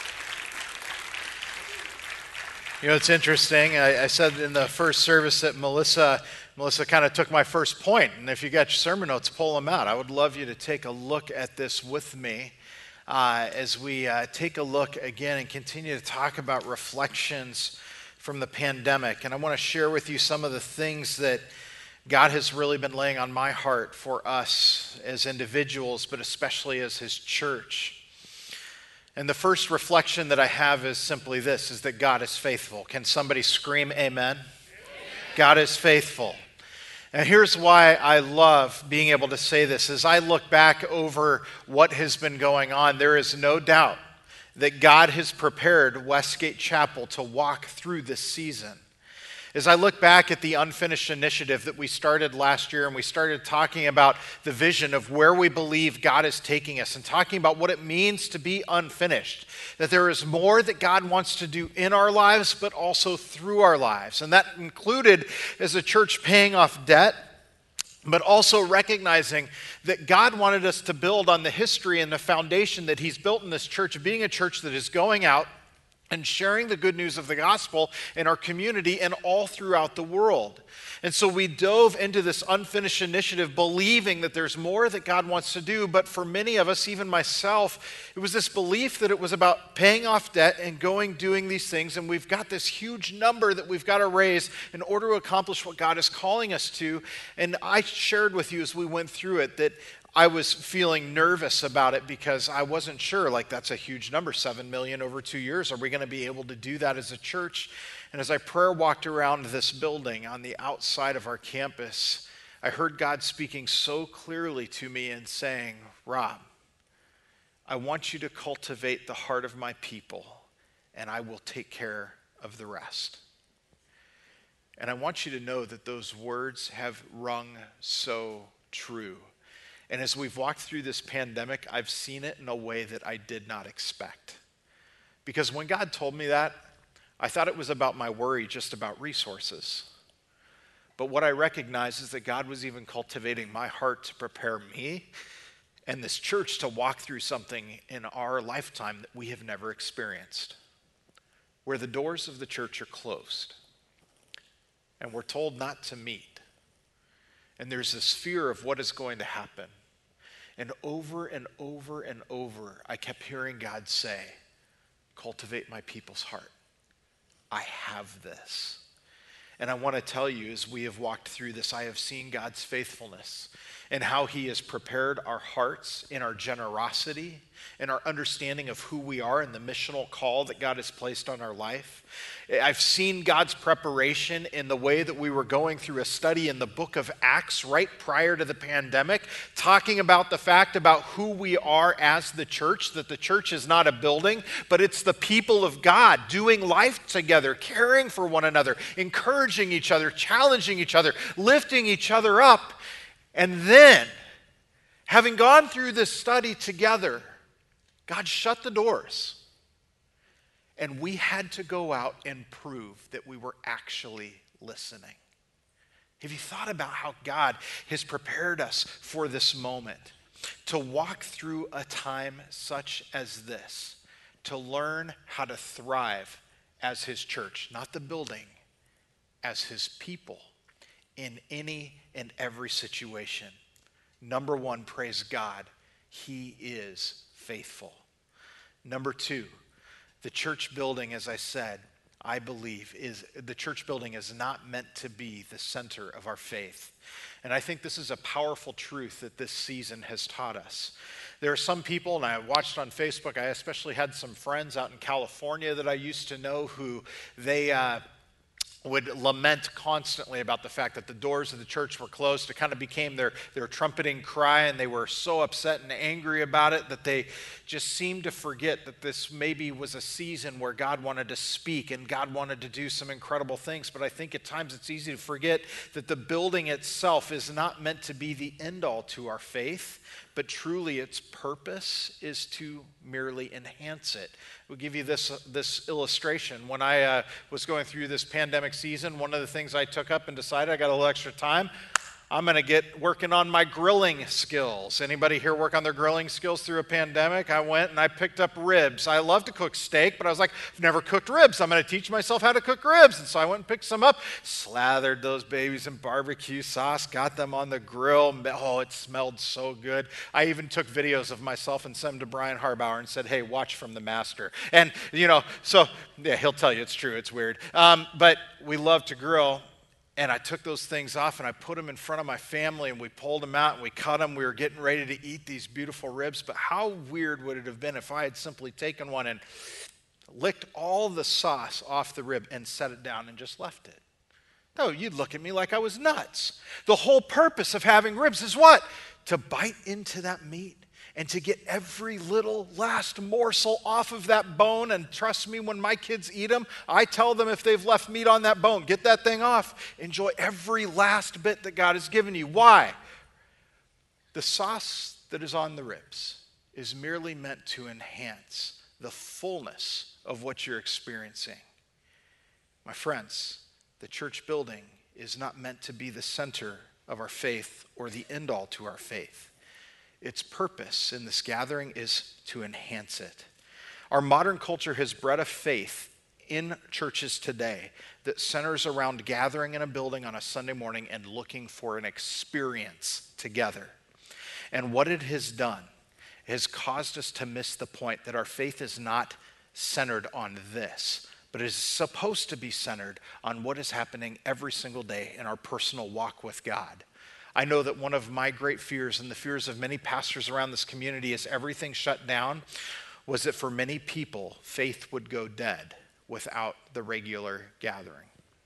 It's interesting. I said in the first service that Melissa kind of took my first point, and if you got your sermon notes, pull them out. I would love you to take a look at this with me as we take a look again and continue to talk about reflections from the pandemic. And I want to share with you some of the things that God has really been laying on my heart for us as individuals, but especially as his church. And the first reflection that I have is simply this, is that God is faithful. Can somebody scream amen? God is faithful. And here's why I love being able to say this. As I look back over what has been going on, there is no doubt that God has prepared Westgate Chapel to walk through this season. As I look back at the Unfinished Initiative that we started last year, and we started talking about the vision of where we believe God is taking us and talking about what it means to be unfinished, that there is more that God wants to do in our lives, but also through our lives. And that included, as a church, paying off debt, but also recognizing that God wanted us to build on the history and the foundation that He's built in this church, being a church that is going out and sharing the good news of the gospel in our community and all throughout the world. And so we dove into this Unfinished Initiative believing that there's more that God wants to do, but for many of us, even myself, it was this belief that it was about paying off debt and doing these things, and we've got this huge number that we've got to raise in order to accomplish what God is calling us to. And I shared with you as we went through it that I was feeling nervous about it because I wasn't sure, like that's a huge number, 7 million over 2 years. Are we going to be able to do that as a church? And as I prayer walked around this building on the outside of our campus, I heard God speaking so clearly to me and saying, Rob, I want you to cultivate the heart of my people, and I will take care of the rest. And I want you to know that those words have rung so true. And as we've walked through this pandemic, I've seen it in a way that I did not expect. Because when God told me that, I thought it was about my worry just about resources. But what I recognize is that God was even cultivating my heart to prepare me and this church to walk through something in our lifetime that we have never experienced, where the doors of the church are closed and we're told not to meet. And there's this fear of what is going to happen. And over and over and over, I kept hearing God say, cultivate my people's heart. I have this. And I want to tell you, as we have walked through this, I have seen God's faithfulness and how He has prepared our hearts in our generosity, in our understanding of who we are and the missional call that God has placed on our life. I've seen God's preparation in the way that we were going through a study in the book of Acts right prior to the pandemic, talking about the fact about who we are as the church, that the church is not a building, but it's the people of God doing life together, caring for one another, encouraging each other, challenging each other, lifting each other up. And then, having gone through this study together, God shut the doors. And we had to go out and prove that we were actually listening. Have you thought about how God has prepared us for this moment? To walk through a time such as this, to learn how to thrive as His church, not the building, as His people, in any and every situation. Number one, praise God, He is faithful. Number two, the church building, as I said, I believe the church building is not meant to be the center of our faith. And I think this is a powerful truth that this season has taught us. There are some people, and I watched on Facebook, I especially had some friends out in California that I used to know who they would lament constantly about the fact that the doors of the church were closed. It kind of became their trumpeting cry, and they were so upset and angry about it that they just seemed to forget that this maybe was a season where God wanted to speak and God wanted to do some incredible things. But I think at times it's easy to forget that the building itself is not meant to be the end-all to our faith, but truly its purpose is to merely enhance it. We'll give you this illustration. When I was going through this pandemic season, one of the things I took up and decided I got a little extra time, I'm going to get working on my grilling skills. Anybody here work on their grilling skills through a pandemic? I went and I picked up ribs. I love to cook steak, but I was like, I've never cooked ribs. I'm going to teach myself how to cook ribs. And so I went and picked some up, slathered those babies in barbecue sauce, got them on the grill. Oh, it smelled so good. I even took videos of myself and sent them to Brian Harbauer and said, hey, watch from the master. And, so, yeah, he'll tell you it's true. It's weird. But we love to grill. And I took those things off and I put them in front of my family and we pulled them out and we cut them. We were getting ready to eat these beautiful ribs. But how weird would it have been if I had simply taken one and licked all the sauce off the rib and set it down and just left it? No, you'd look at me like I was nuts. The whole purpose of having ribs is what? To bite into that meat and to get every little last morsel off of that bone. And trust me, when my kids eat them, I tell them if they've left meat on that bone, get that thing off. Enjoy every last bit that God has given you. Why? The sauce that is on the ribs is merely meant to enhance the fullness of what you're experiencing. My friends, the church building is not meant to be the center of our faith or the end all to our faith. Its purpose in this gathering is to enhance it. Our modern culture has bred a faith in churches today that centers around gathering in a building on a Sunday morning and looking for an experience together. And what it has done has caused us to miss the point that our faith is not centered on this, but is supposed to be centered on what is happening every single day in our personal walk with God. I know that one of my great fears and the fears of many pastors around this community as everything shut down was that for many people, faith would go dead without the regular gathering.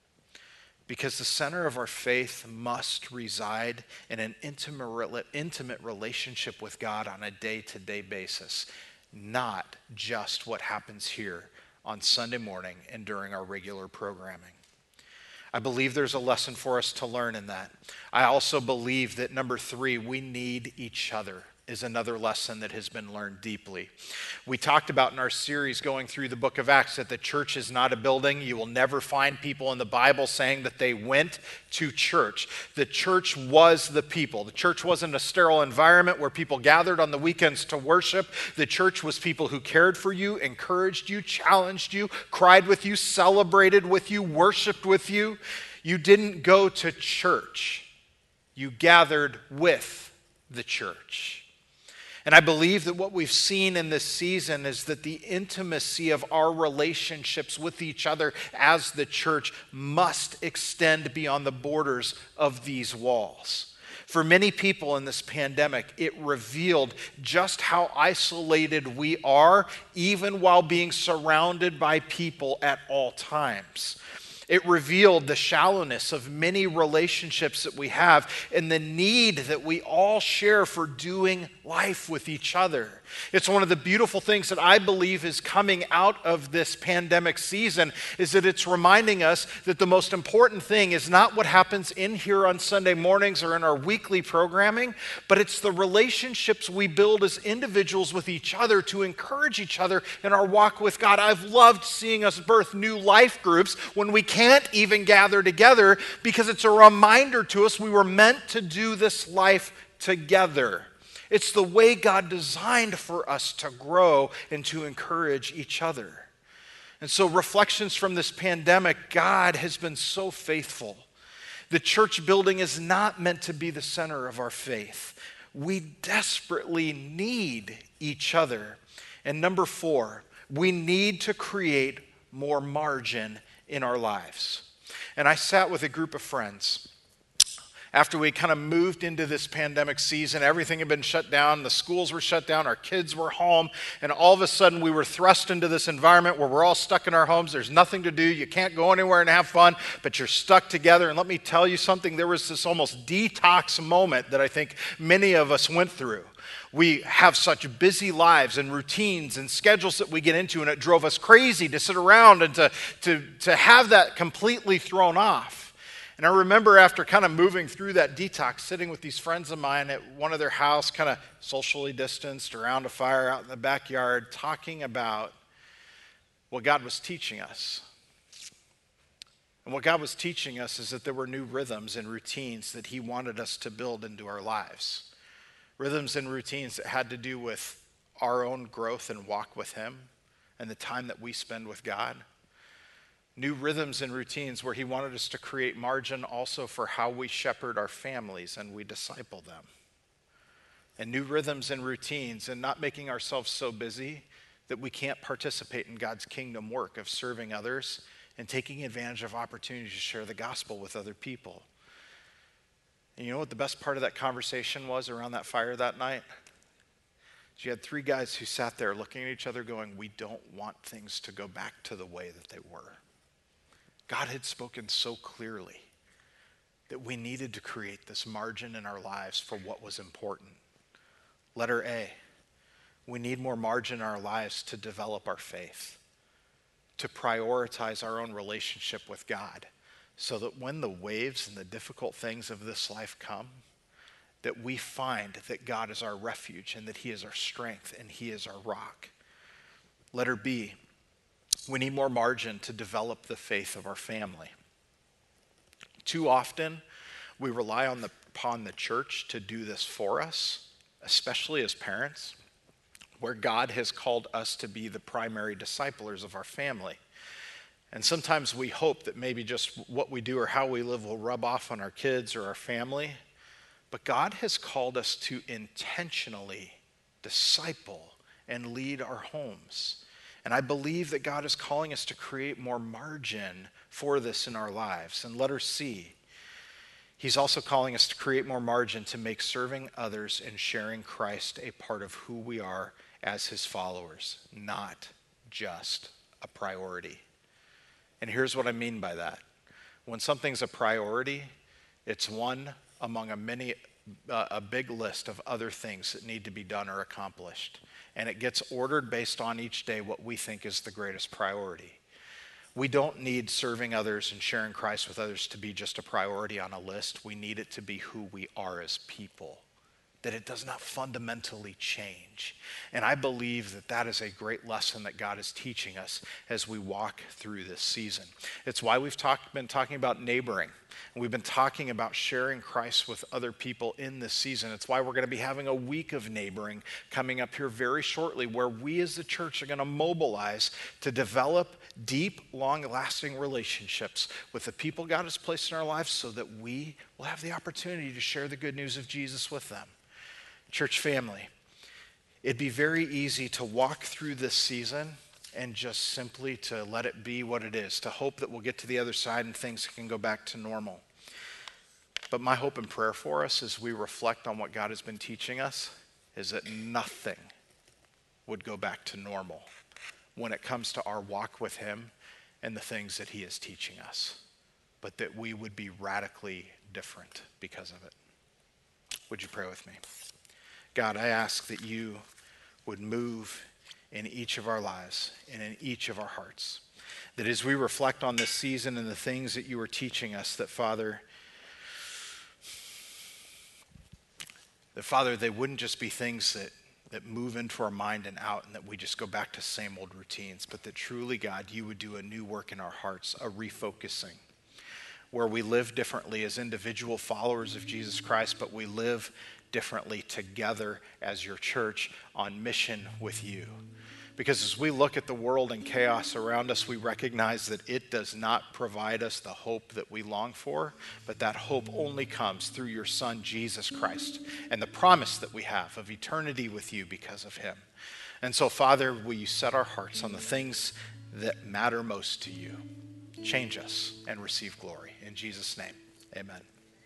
Because the center of our faith must reside in an intimate relationship with God on a day-to-day basis, not just what happens here on Sunday morning and during our regular programming. I believe there's a lesson for us to learn in that. I also believe that number 3, we need each other is another lesson that has been learned deeply. We talked about in our series going through the book of Acts that the church is not a building. You will never find people in the Bible saying that they went to church. The church was the people. The church wasn't a sterile environment where people gathered on the weekends to worship. The church was people who cared for you, encouraged you, challenged you, cried with you, celebrated with you, worshiped with you. You didn't go to church. You gathered with the church. And I believe that what we've seen in this season is that the intimacy of our relationships with each other as the church must extend beyond the borders of these walls. For many people in this pandemic, it revealed just how isolated we are, even while being surrounded by people at all times. It revealed the shallowness of many relationships that we have and the need that we all share for doing life with each other. It's one of the beautiful things that I believe is coming out of this pandemic season is that it's reminding us that the most important thing is not what happens in here on Sunday mornings or in our weekly programming, but it's the relationships we build as individuals with each other to encourage each other in our walk with God. I've loved seeing us birth new life groups when we can't even gather together because it's a reminder to us we were meant to do this life together. It's the way God designed for us to grow and to encourage each other. And so, reflections from this pandemic, God has been so faithful. The church building is not meant to be the center of our faith. We desperately need each other. And number 4, we need to create more margin in our lives. And I sat with a group of friends. After we kind of moved into this pandemic season, everything had been shut down, the schools were shut down, our kids were home, and all of a sudden we were thrust into this environment where we're all stuck in our homes. There's nothing to do. You can't go anywhere and have fun, but you're stuck together. And let me tell you something, there was this almost detox moment that I think many of us went through. We have such busy lives and routines and schedules that we get into, and it drove us crazy to sit around and to have that completely thrown off. And I remember after kind of moving through that detox, sitting with these friends of mine at one of their house, kind of socially distanced around a fire out in the backyard, talking about what God was teaching us. And what God was teaching us is that there were new rhythms and routines that He wanted us to build into our lives. Rhythms and routines that had to do with our own growth and walk with Him and the time that we spend with God. New rhythms and routines where He wanted us to create margin also for how we shepherd our families and we disciple them. And new rhythms and routines and not making ourselves so busy that we can't participate in God's kingdom work of serving others and taking advantage of opportunities to share the gospel with other people. And you know what the best part of that conversation was around that fire that night? You had three guys who sat there looking at each other going, we don't want things to go back to the way that they were. God had spoken so clearly that we needed to create this margin in our lives for what was important. Letter A, we need more margin in our lives to develop our faith, to prioritize our own relationship with God, so that when the waves and the difficult things of this life come, that we find that God is our refuge and that he is our strength and he is our rock. Letter B, we need more margin to develop the faith of our family. Too often, we rely upon the church to do this for us, especially as parents, where God has called us to be the primary disciplers of our family. And sometimes we hope that maybe just what we do or how we live will rub off on our kids or our family. But God has called us to intentionally disciple and lead our homes. And I believe that God is calling us to create more margin for this in our lives. And letter C, he's also calling us to create more margin to make serving others and sharing Christ a part of who we are as his followers, not just a priority. And here's what I mean by that. When something's a priority, it's one among a big list of other things that need to be done or accomplished. And it gets ordered based on each day what we think is the greatest priority. We don't need serving others and sharing Christ with others to be just a priority on a list. We need it to be who we are as people, that it does not fundamentally change. And I believe that that is a great lesson that God is teaching us as we walk through this season. It's why we've been talking about neighboring. And we've been talking about sharing Christ with other people in this season. It's why we're going to be having a week of neighboring coming up here very shortly, where we as the church are going to mobilize to develop deep, long-lasting relationships with the people God has placed in our lives so that we will have the opportunity to share the good news of Jesus with them. Church family, it'd be very easy to walk through this season and just simply to let it be what it is, to hope that we'll get to the other side and things can go back to normal. But my hope and prayer for us as we reflect on what God has been teaching us is that nothing would go back to normal when it comes to our walk with him and the things that he is teaching us, but that we would be radically different because of it. Would you pray with me? God, I ask that you would move in each of our lives and in each of our hearts. That as we reflect on this season and the things that you are teaching us, that Father, they wouldn't just be things that move into our mind and out and that we just go back to same old routines, but that truly, God, you would do a new work in our hearts, a refocusing, where we live differently as individual followers of Jesus Christ, but we live differently together as your church on mission with you. Because as we look at the world and chaos around us, we recognize that it does not provide us the hope that we long for, but that hope only comes through your Son, Jesus Christ, and the promise that we have of eternity with you because of him. And so, Father, will you set our hearts on the things that matter most to you? Change us and receive glory. In Jesus' name, amen.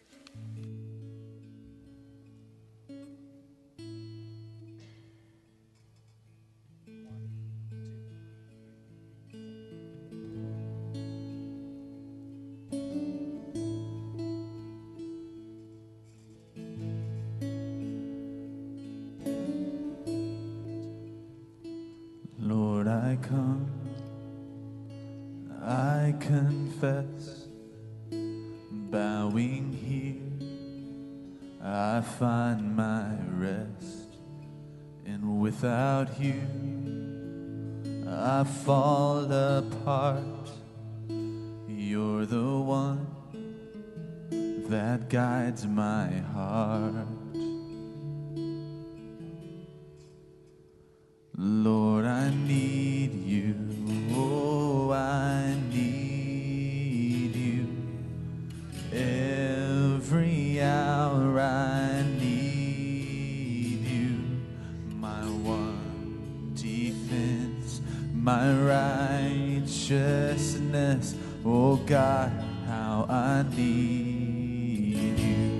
Lord, I come, I confess, bowing here, I find my rest, and without you, I fall apart. You're the one that guides my heart. Lord, I need you, oh, I need you. Every hour I need you, my one defense, my righteousness. Oh God, how I need you.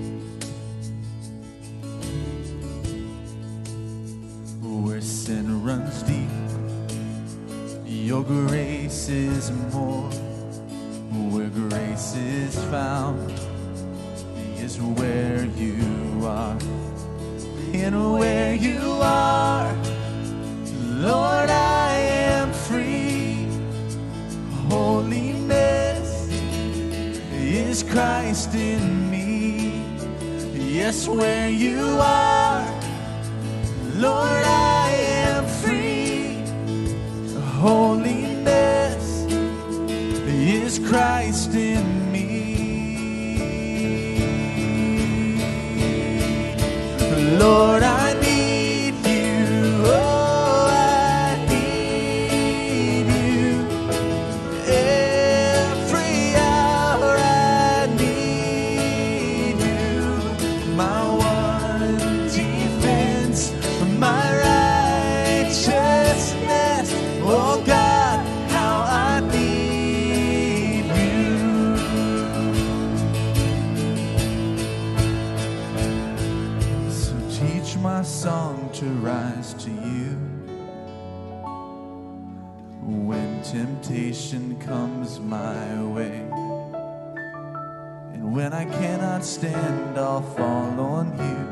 Where sin runs deep, your grace is more. Where grace is found is where you are. And where you are, Lord, I am free. Holiness is Christ in me. Yes, where you are, Lord, I am free. Holiness is Christ in me. Lord, I need you. Oh, I need you. Every hour I need you. My one defense, my righteousness. Oh God, how I need you. So teach my song to rise to you. When temptation comes my way, and when I cannot stand, I'll fall on you.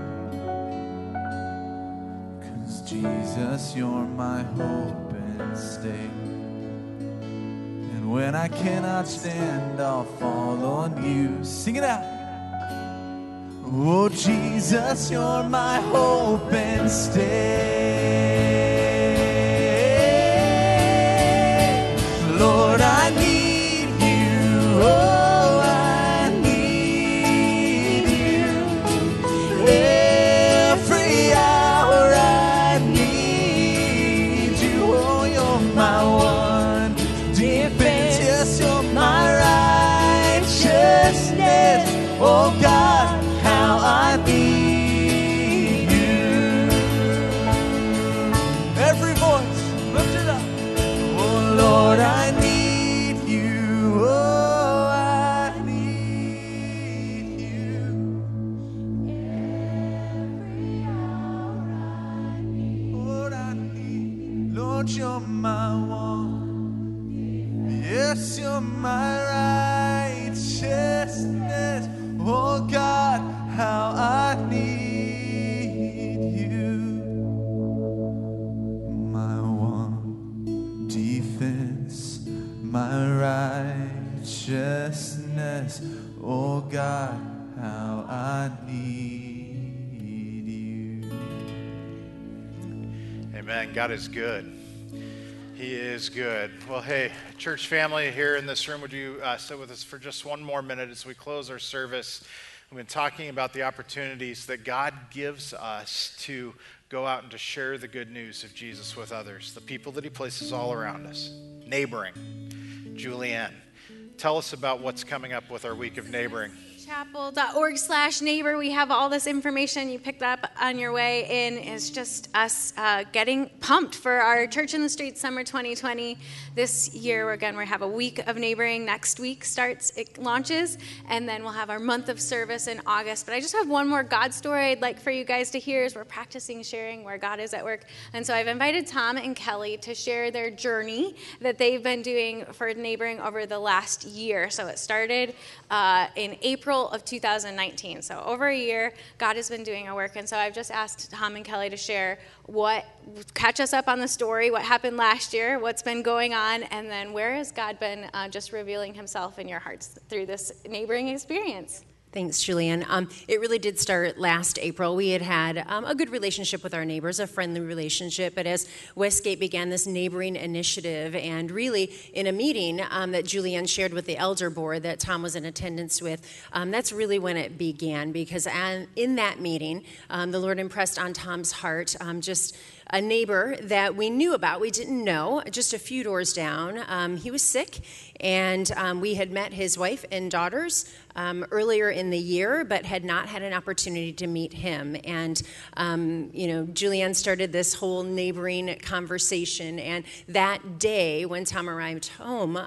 'Cause Jesus, you're my hope and stay. And when I cannot stand, I'll fall on you. Sing it out. Oh, Jesus, you're my hope and stay. Lord, I need you. Oh, I need you. Every hour I need you. Oh, you're my one defense. Yes, you're my righteousness. Oh, God, how I need you. Every voice, lift it up. Oh, Lord, I need you. Oh, I need you. Lord, I need. Lord, you're my one. Yes, you're my righteousness. Oh, God, how I need you. My one defense, my righteousness. Oh God, how I need you. Amen. God is good. He is good. Well, hey, church family here in this room, would you sit with us for just one more minute as we close our service? We've been talking about the opportunities that God gives us to go out and to share the good news of Jesus with others, the people that he places all around us. Neighboring. Julianne, tell us about what's coming up with our week of neighboring. Chapel.org/neighbor. We have all this information. You picked that up on your way in. It's just us getting pumped for our Church in the Streets Summer 2020. This year, we're going to have a week of neighboring. Next week it launches, and then we'll have our month of service in August. But I just have one more God story I'd like for you guys to hear as we're practicing sharing where God is at work. And so I've invited Tom and Kelly to share their journey that they've been doing for neighboring over the last year. So it started in April of 2019. So over a year, God has been doing a work. And so I've just asked Tom and Kelly to share catch us up on the story, what happened last year, what's been going on, and then where has God been just revealing himself in your hearts through this neighboring experience. Thanks, Julianne. It really did start last April. We had a good relationship with our neighbors, a friendly relationship, but as Westgate began this neighboring initiative, and really in a meeting that Julianne shared with the elder board that Tom was in attendance with, that's really when it began, because in that meeting, the Lord impressed on Tom's heart just a neighbor that we knew about. We didn't know, just a few doors down. He was sick, and we had met his wife and daughters earlier in the year, but had not had an opportunity to meet him. And, Julianne started this whole neighboring conversation. And that day, when Tom arrived home,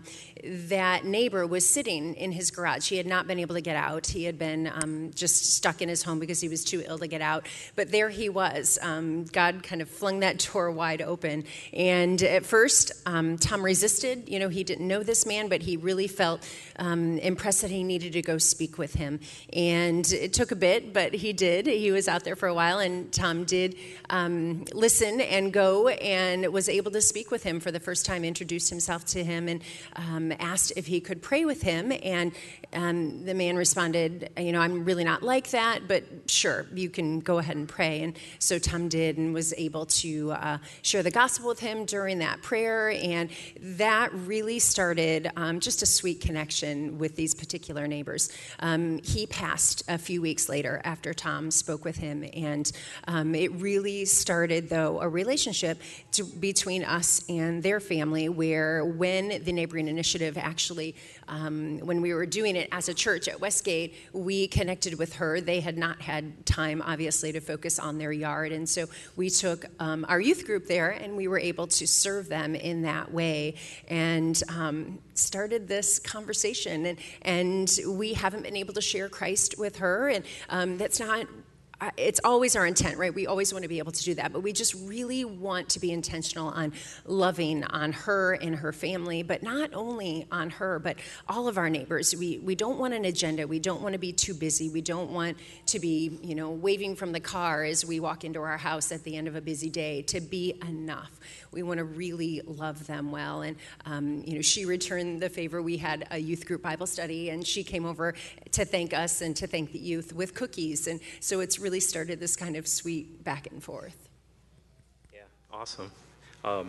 that neighbor was sitting in his garage. He had not been able to get out. He had been just stuck in his home because he was too ill to get out. But there he was. God kind of flung that door wide open. And at first, Tom resisted. He didn't know this man, but he really felt impressed that he needed to go speak with him. And it took a bit, but he did. He was out there for a while, and Tom did listen and go and was able to speak with him for the first time, introduced himself to him, and asked if he could pray with him. And the man responded, I'm really not like that, but sure, you can go ahead and pray. And so Tom did, and was able to share the gospel with him during that prayer. And that really started just a sweet connection with these particular neighbors. He passed a few weeks later after Tom spoke with him, and it really started, though, a relationship between us and their family, where when the Neighboring Initiative actually, when we were doing it as a church at Westgate, we connected with her. They had not had time, obviously, to focus on their yard, and so we took our youth group there, and we were able to serve them in that way, and started this conversation. And we haven't been able to share Christ with her, and that's not, it's always our intent, right? We always want to be able to do that, but we just really want to be intentional on loving on her and her family, but not only on her, but all of our neighbors. We don't want an agenda. We don't want to be too busy. We don't want to be, waving from the car as we walk into our house at the end of a busy day to be enough. We want to really love them well. And, she returned the favor. We had a youth group Bible study, and she came over to thank us and to thank the youth with cookies. And so it's really started this kind of sweet back and forth. Yeah, awesome. The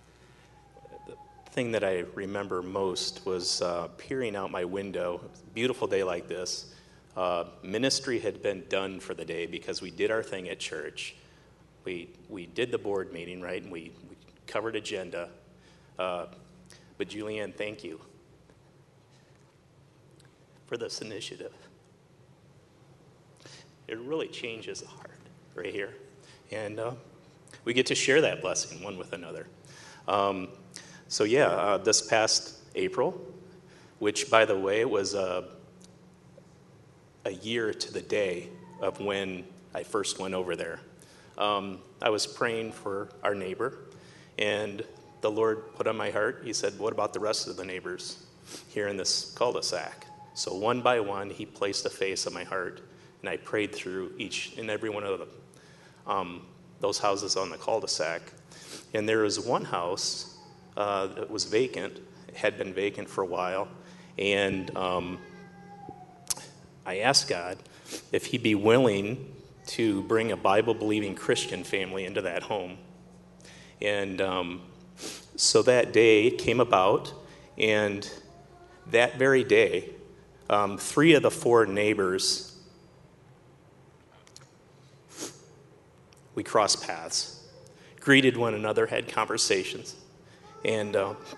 thing that I remember most was peering out my window. It was a beautiful day like this. Ministry had been done for the day because we did our thing at church. We did the board meeting, right, and we covered agenda. But Julianne, thank you for this initiative. It really changes the heart right here. And we get to share that blessing one with another. This past April, which, by the way, was a year to the day of when I first went over there. I was praying for our neighbor, and the Lord put on my heart, he said, what about the rest of the neighbors here in this cul-de-sac? So one by one, he placed a face on my heart, and I prayed through each and every one of those houses on the cul-de-sac. And there was one house that was vacant, had been vacant for a while, and I asked God if he'd be willing to bring a Bible-believing Christian family into that home. And so that day came about, and that very day, 3 of the 4 neighbors, we crossed paths, greeted one another, had conversations, and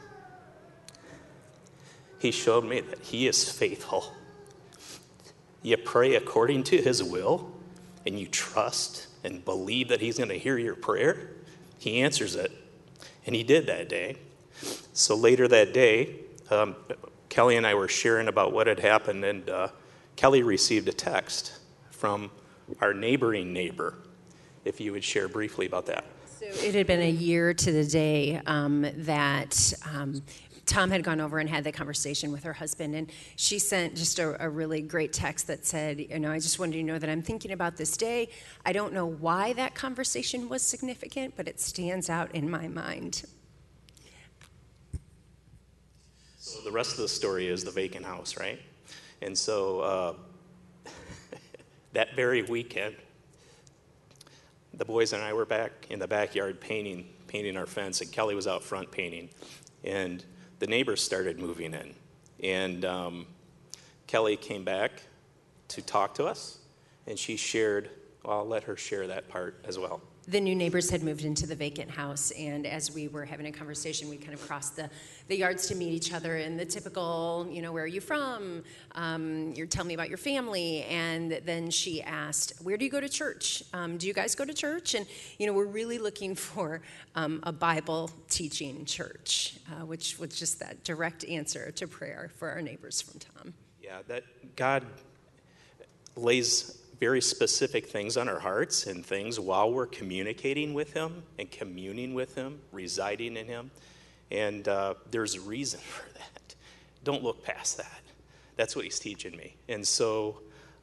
he showed me that he is faithful. You pray according to his will, and you trust and believe that he's going to hear your prayer, he answers it. And he did that day. So later that day, Kelly and I were sharing about what had happened, and Kelly received a text from our neighboring neighbor. If you would share briefly about that. So it had been a year to the day that Tom had gone over and had that conversation with her husband, and she sent just a really great text that said, I just wanted you to know that I'm thinking about this day. I don't know why that conversation was significant, but it stands out in my mind. So the rest of the story is the vacant house, right? And so that very weekend, the boys and I were back in the backyard painting our fence, and Kelly was out front painting, and the neighbors started moving in, and Kelly came back to talk to us, and she shared, well, I'll let her share that part as well. the new neighbors had moved into the vacant house, and as we were having a conversation, we kind of crossed the yards to meet each other, and the typical, where are you from? Tell me about your family. And then she asked, where do you go to church? Do you guys go to church? And, we're really looking for a Bible teaching church, which was just that direct answer to prayer for our neighbors from Tom. Yeah, that God lays very specific things on our hearts and things while we're communicating with him and communing with him, residing in him. And there's a reason for that. Don't look past that. That's what he's teaching me. And so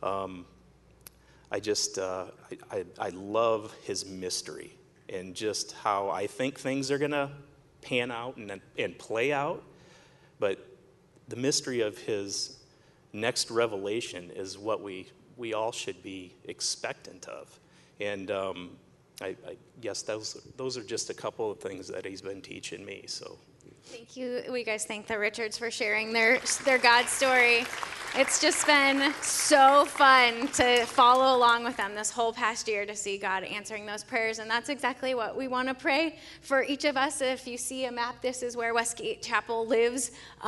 I love his mystery and just how I think things are going to pan out and play out. But the mystery of his next revelation is what we all should be expectant of. And I guess those are just a couple of things that he's been teaching me. So thank you. We guys thank the Richards for sharing their God story. It's just been so fun to follow along with them this whole past year to see God answering those prayers. And that's exactly what we want to pray for each of us. If you see a map, this is where Westgate Chapel lives.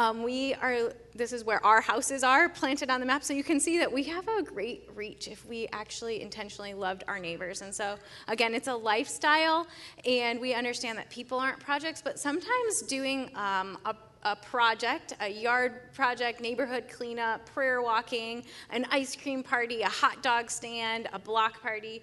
This is where our houses are planted on the map. So you can see that we have a great reach if we actually intentionally loved our neighbors. And so, again, it's a lifestyle, and we understand that people aren't projects, but sometimes doing a project, a yard project, neighborhood cleanup, prayer walking, an ice cream party, a hot dog stand, a block party,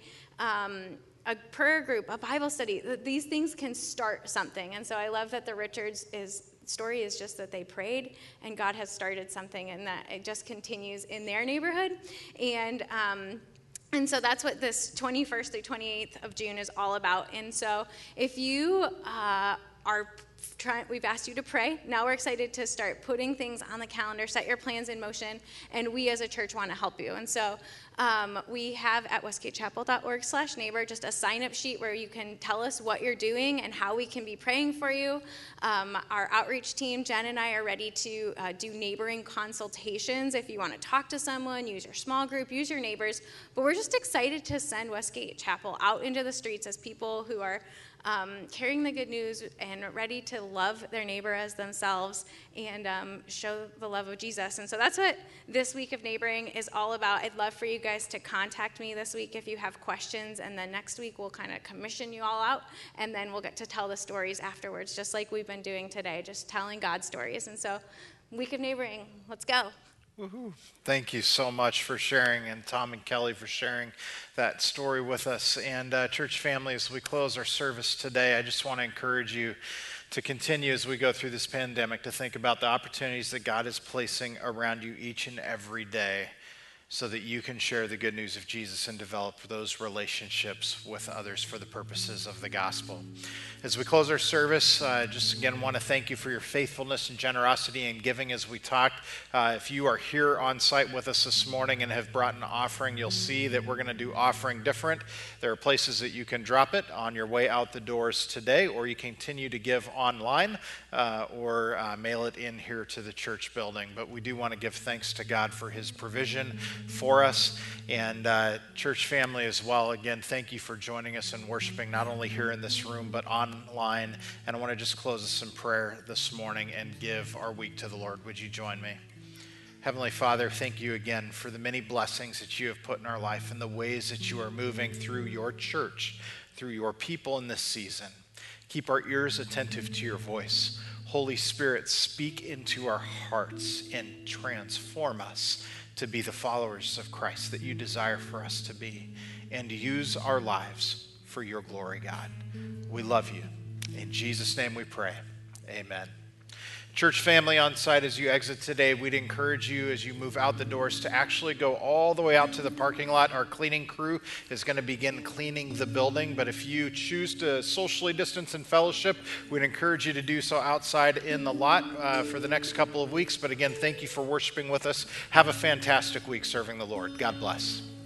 a prayer group, a Bible study. These things can start something. And so I love that the Richards' story is just that they prayed and God has started something, and that it just continues in their neighborhood. And so that's what this 21st through 28th of June is all about. And so if you we've asked you to pray. Now we're excited to start putting things on the calendar, set your plans in motion, and we as a church want to help you. And so we have at westgatechapel.org/neighbor just a sign-up sheet where you can tell us what you're doing and how we can be praying for you. Our outreach team, Jen and I, are ready to do neighboring consultations. If you want to talk to someone, use your small group, use your neighbors. But we're just excited to send Westgate Chapel out into the streets as people who are carrying the good news and ready to love their neighbor as themselves and show the love of Jesus. And so that's what this week of neighboring is all about. I'd love for you guys to contact me this week if you have questions, and then next week we'll kind of commission you all out, and then we'll get to tell the stories afterwards, just like we've been doing today, just telling God stories. And so, week of neighboring, let's go. Woohoo. Thank you so much for sharing, and Tom and Kelly for sharing that story with us. And church family, as we close our service today, I just want to encourage you to continue as we go through this pandemic to think about the opportunities that God is placing around you each and every day, so that you can share the good news of Jesus and develop those relationships with others for the purposes of the gospel. As we close our service, just again want to thank you for your faithfulness and generosity and giving as we talked. If you are here on site with us this morning and have brought an offering, you'll see that we're going to do offering different. There are places that you can drop it on your way out the doors today, or you continue to give online or mail it in here to the church building. But we do want to give thanks to God for his provision for us, and church family as well. Again, thank you for joining us and worshiping not only here in this room but online. And I want to just close us in prayer this morning and give our week to the Lord. Would you join me? Heavenly Father, thank you again for the many blessings that you have put in our life and the ways that you are moving through your church, through your people in this season. Keep our ears attentive to your voice. Holy Spirit, speak into our hearts and transform us to be the followers of Christ that you desire for us to be, and use our lives for your glory, God. We love you. In Jesus' name we pray. Amen. Church family on site, as you exit today, we'd encourage you as you move out the doors to actually go all the way out to the parking lot. Our cleaning crew is going to begin cleaning the building, but if you choose to socially distance and fellowship, we'd encourage you to do so outside in the lot for the next couple of weeks. But again, thank you for worshiping with us. Have a fantastic week serving the Lord. God bless.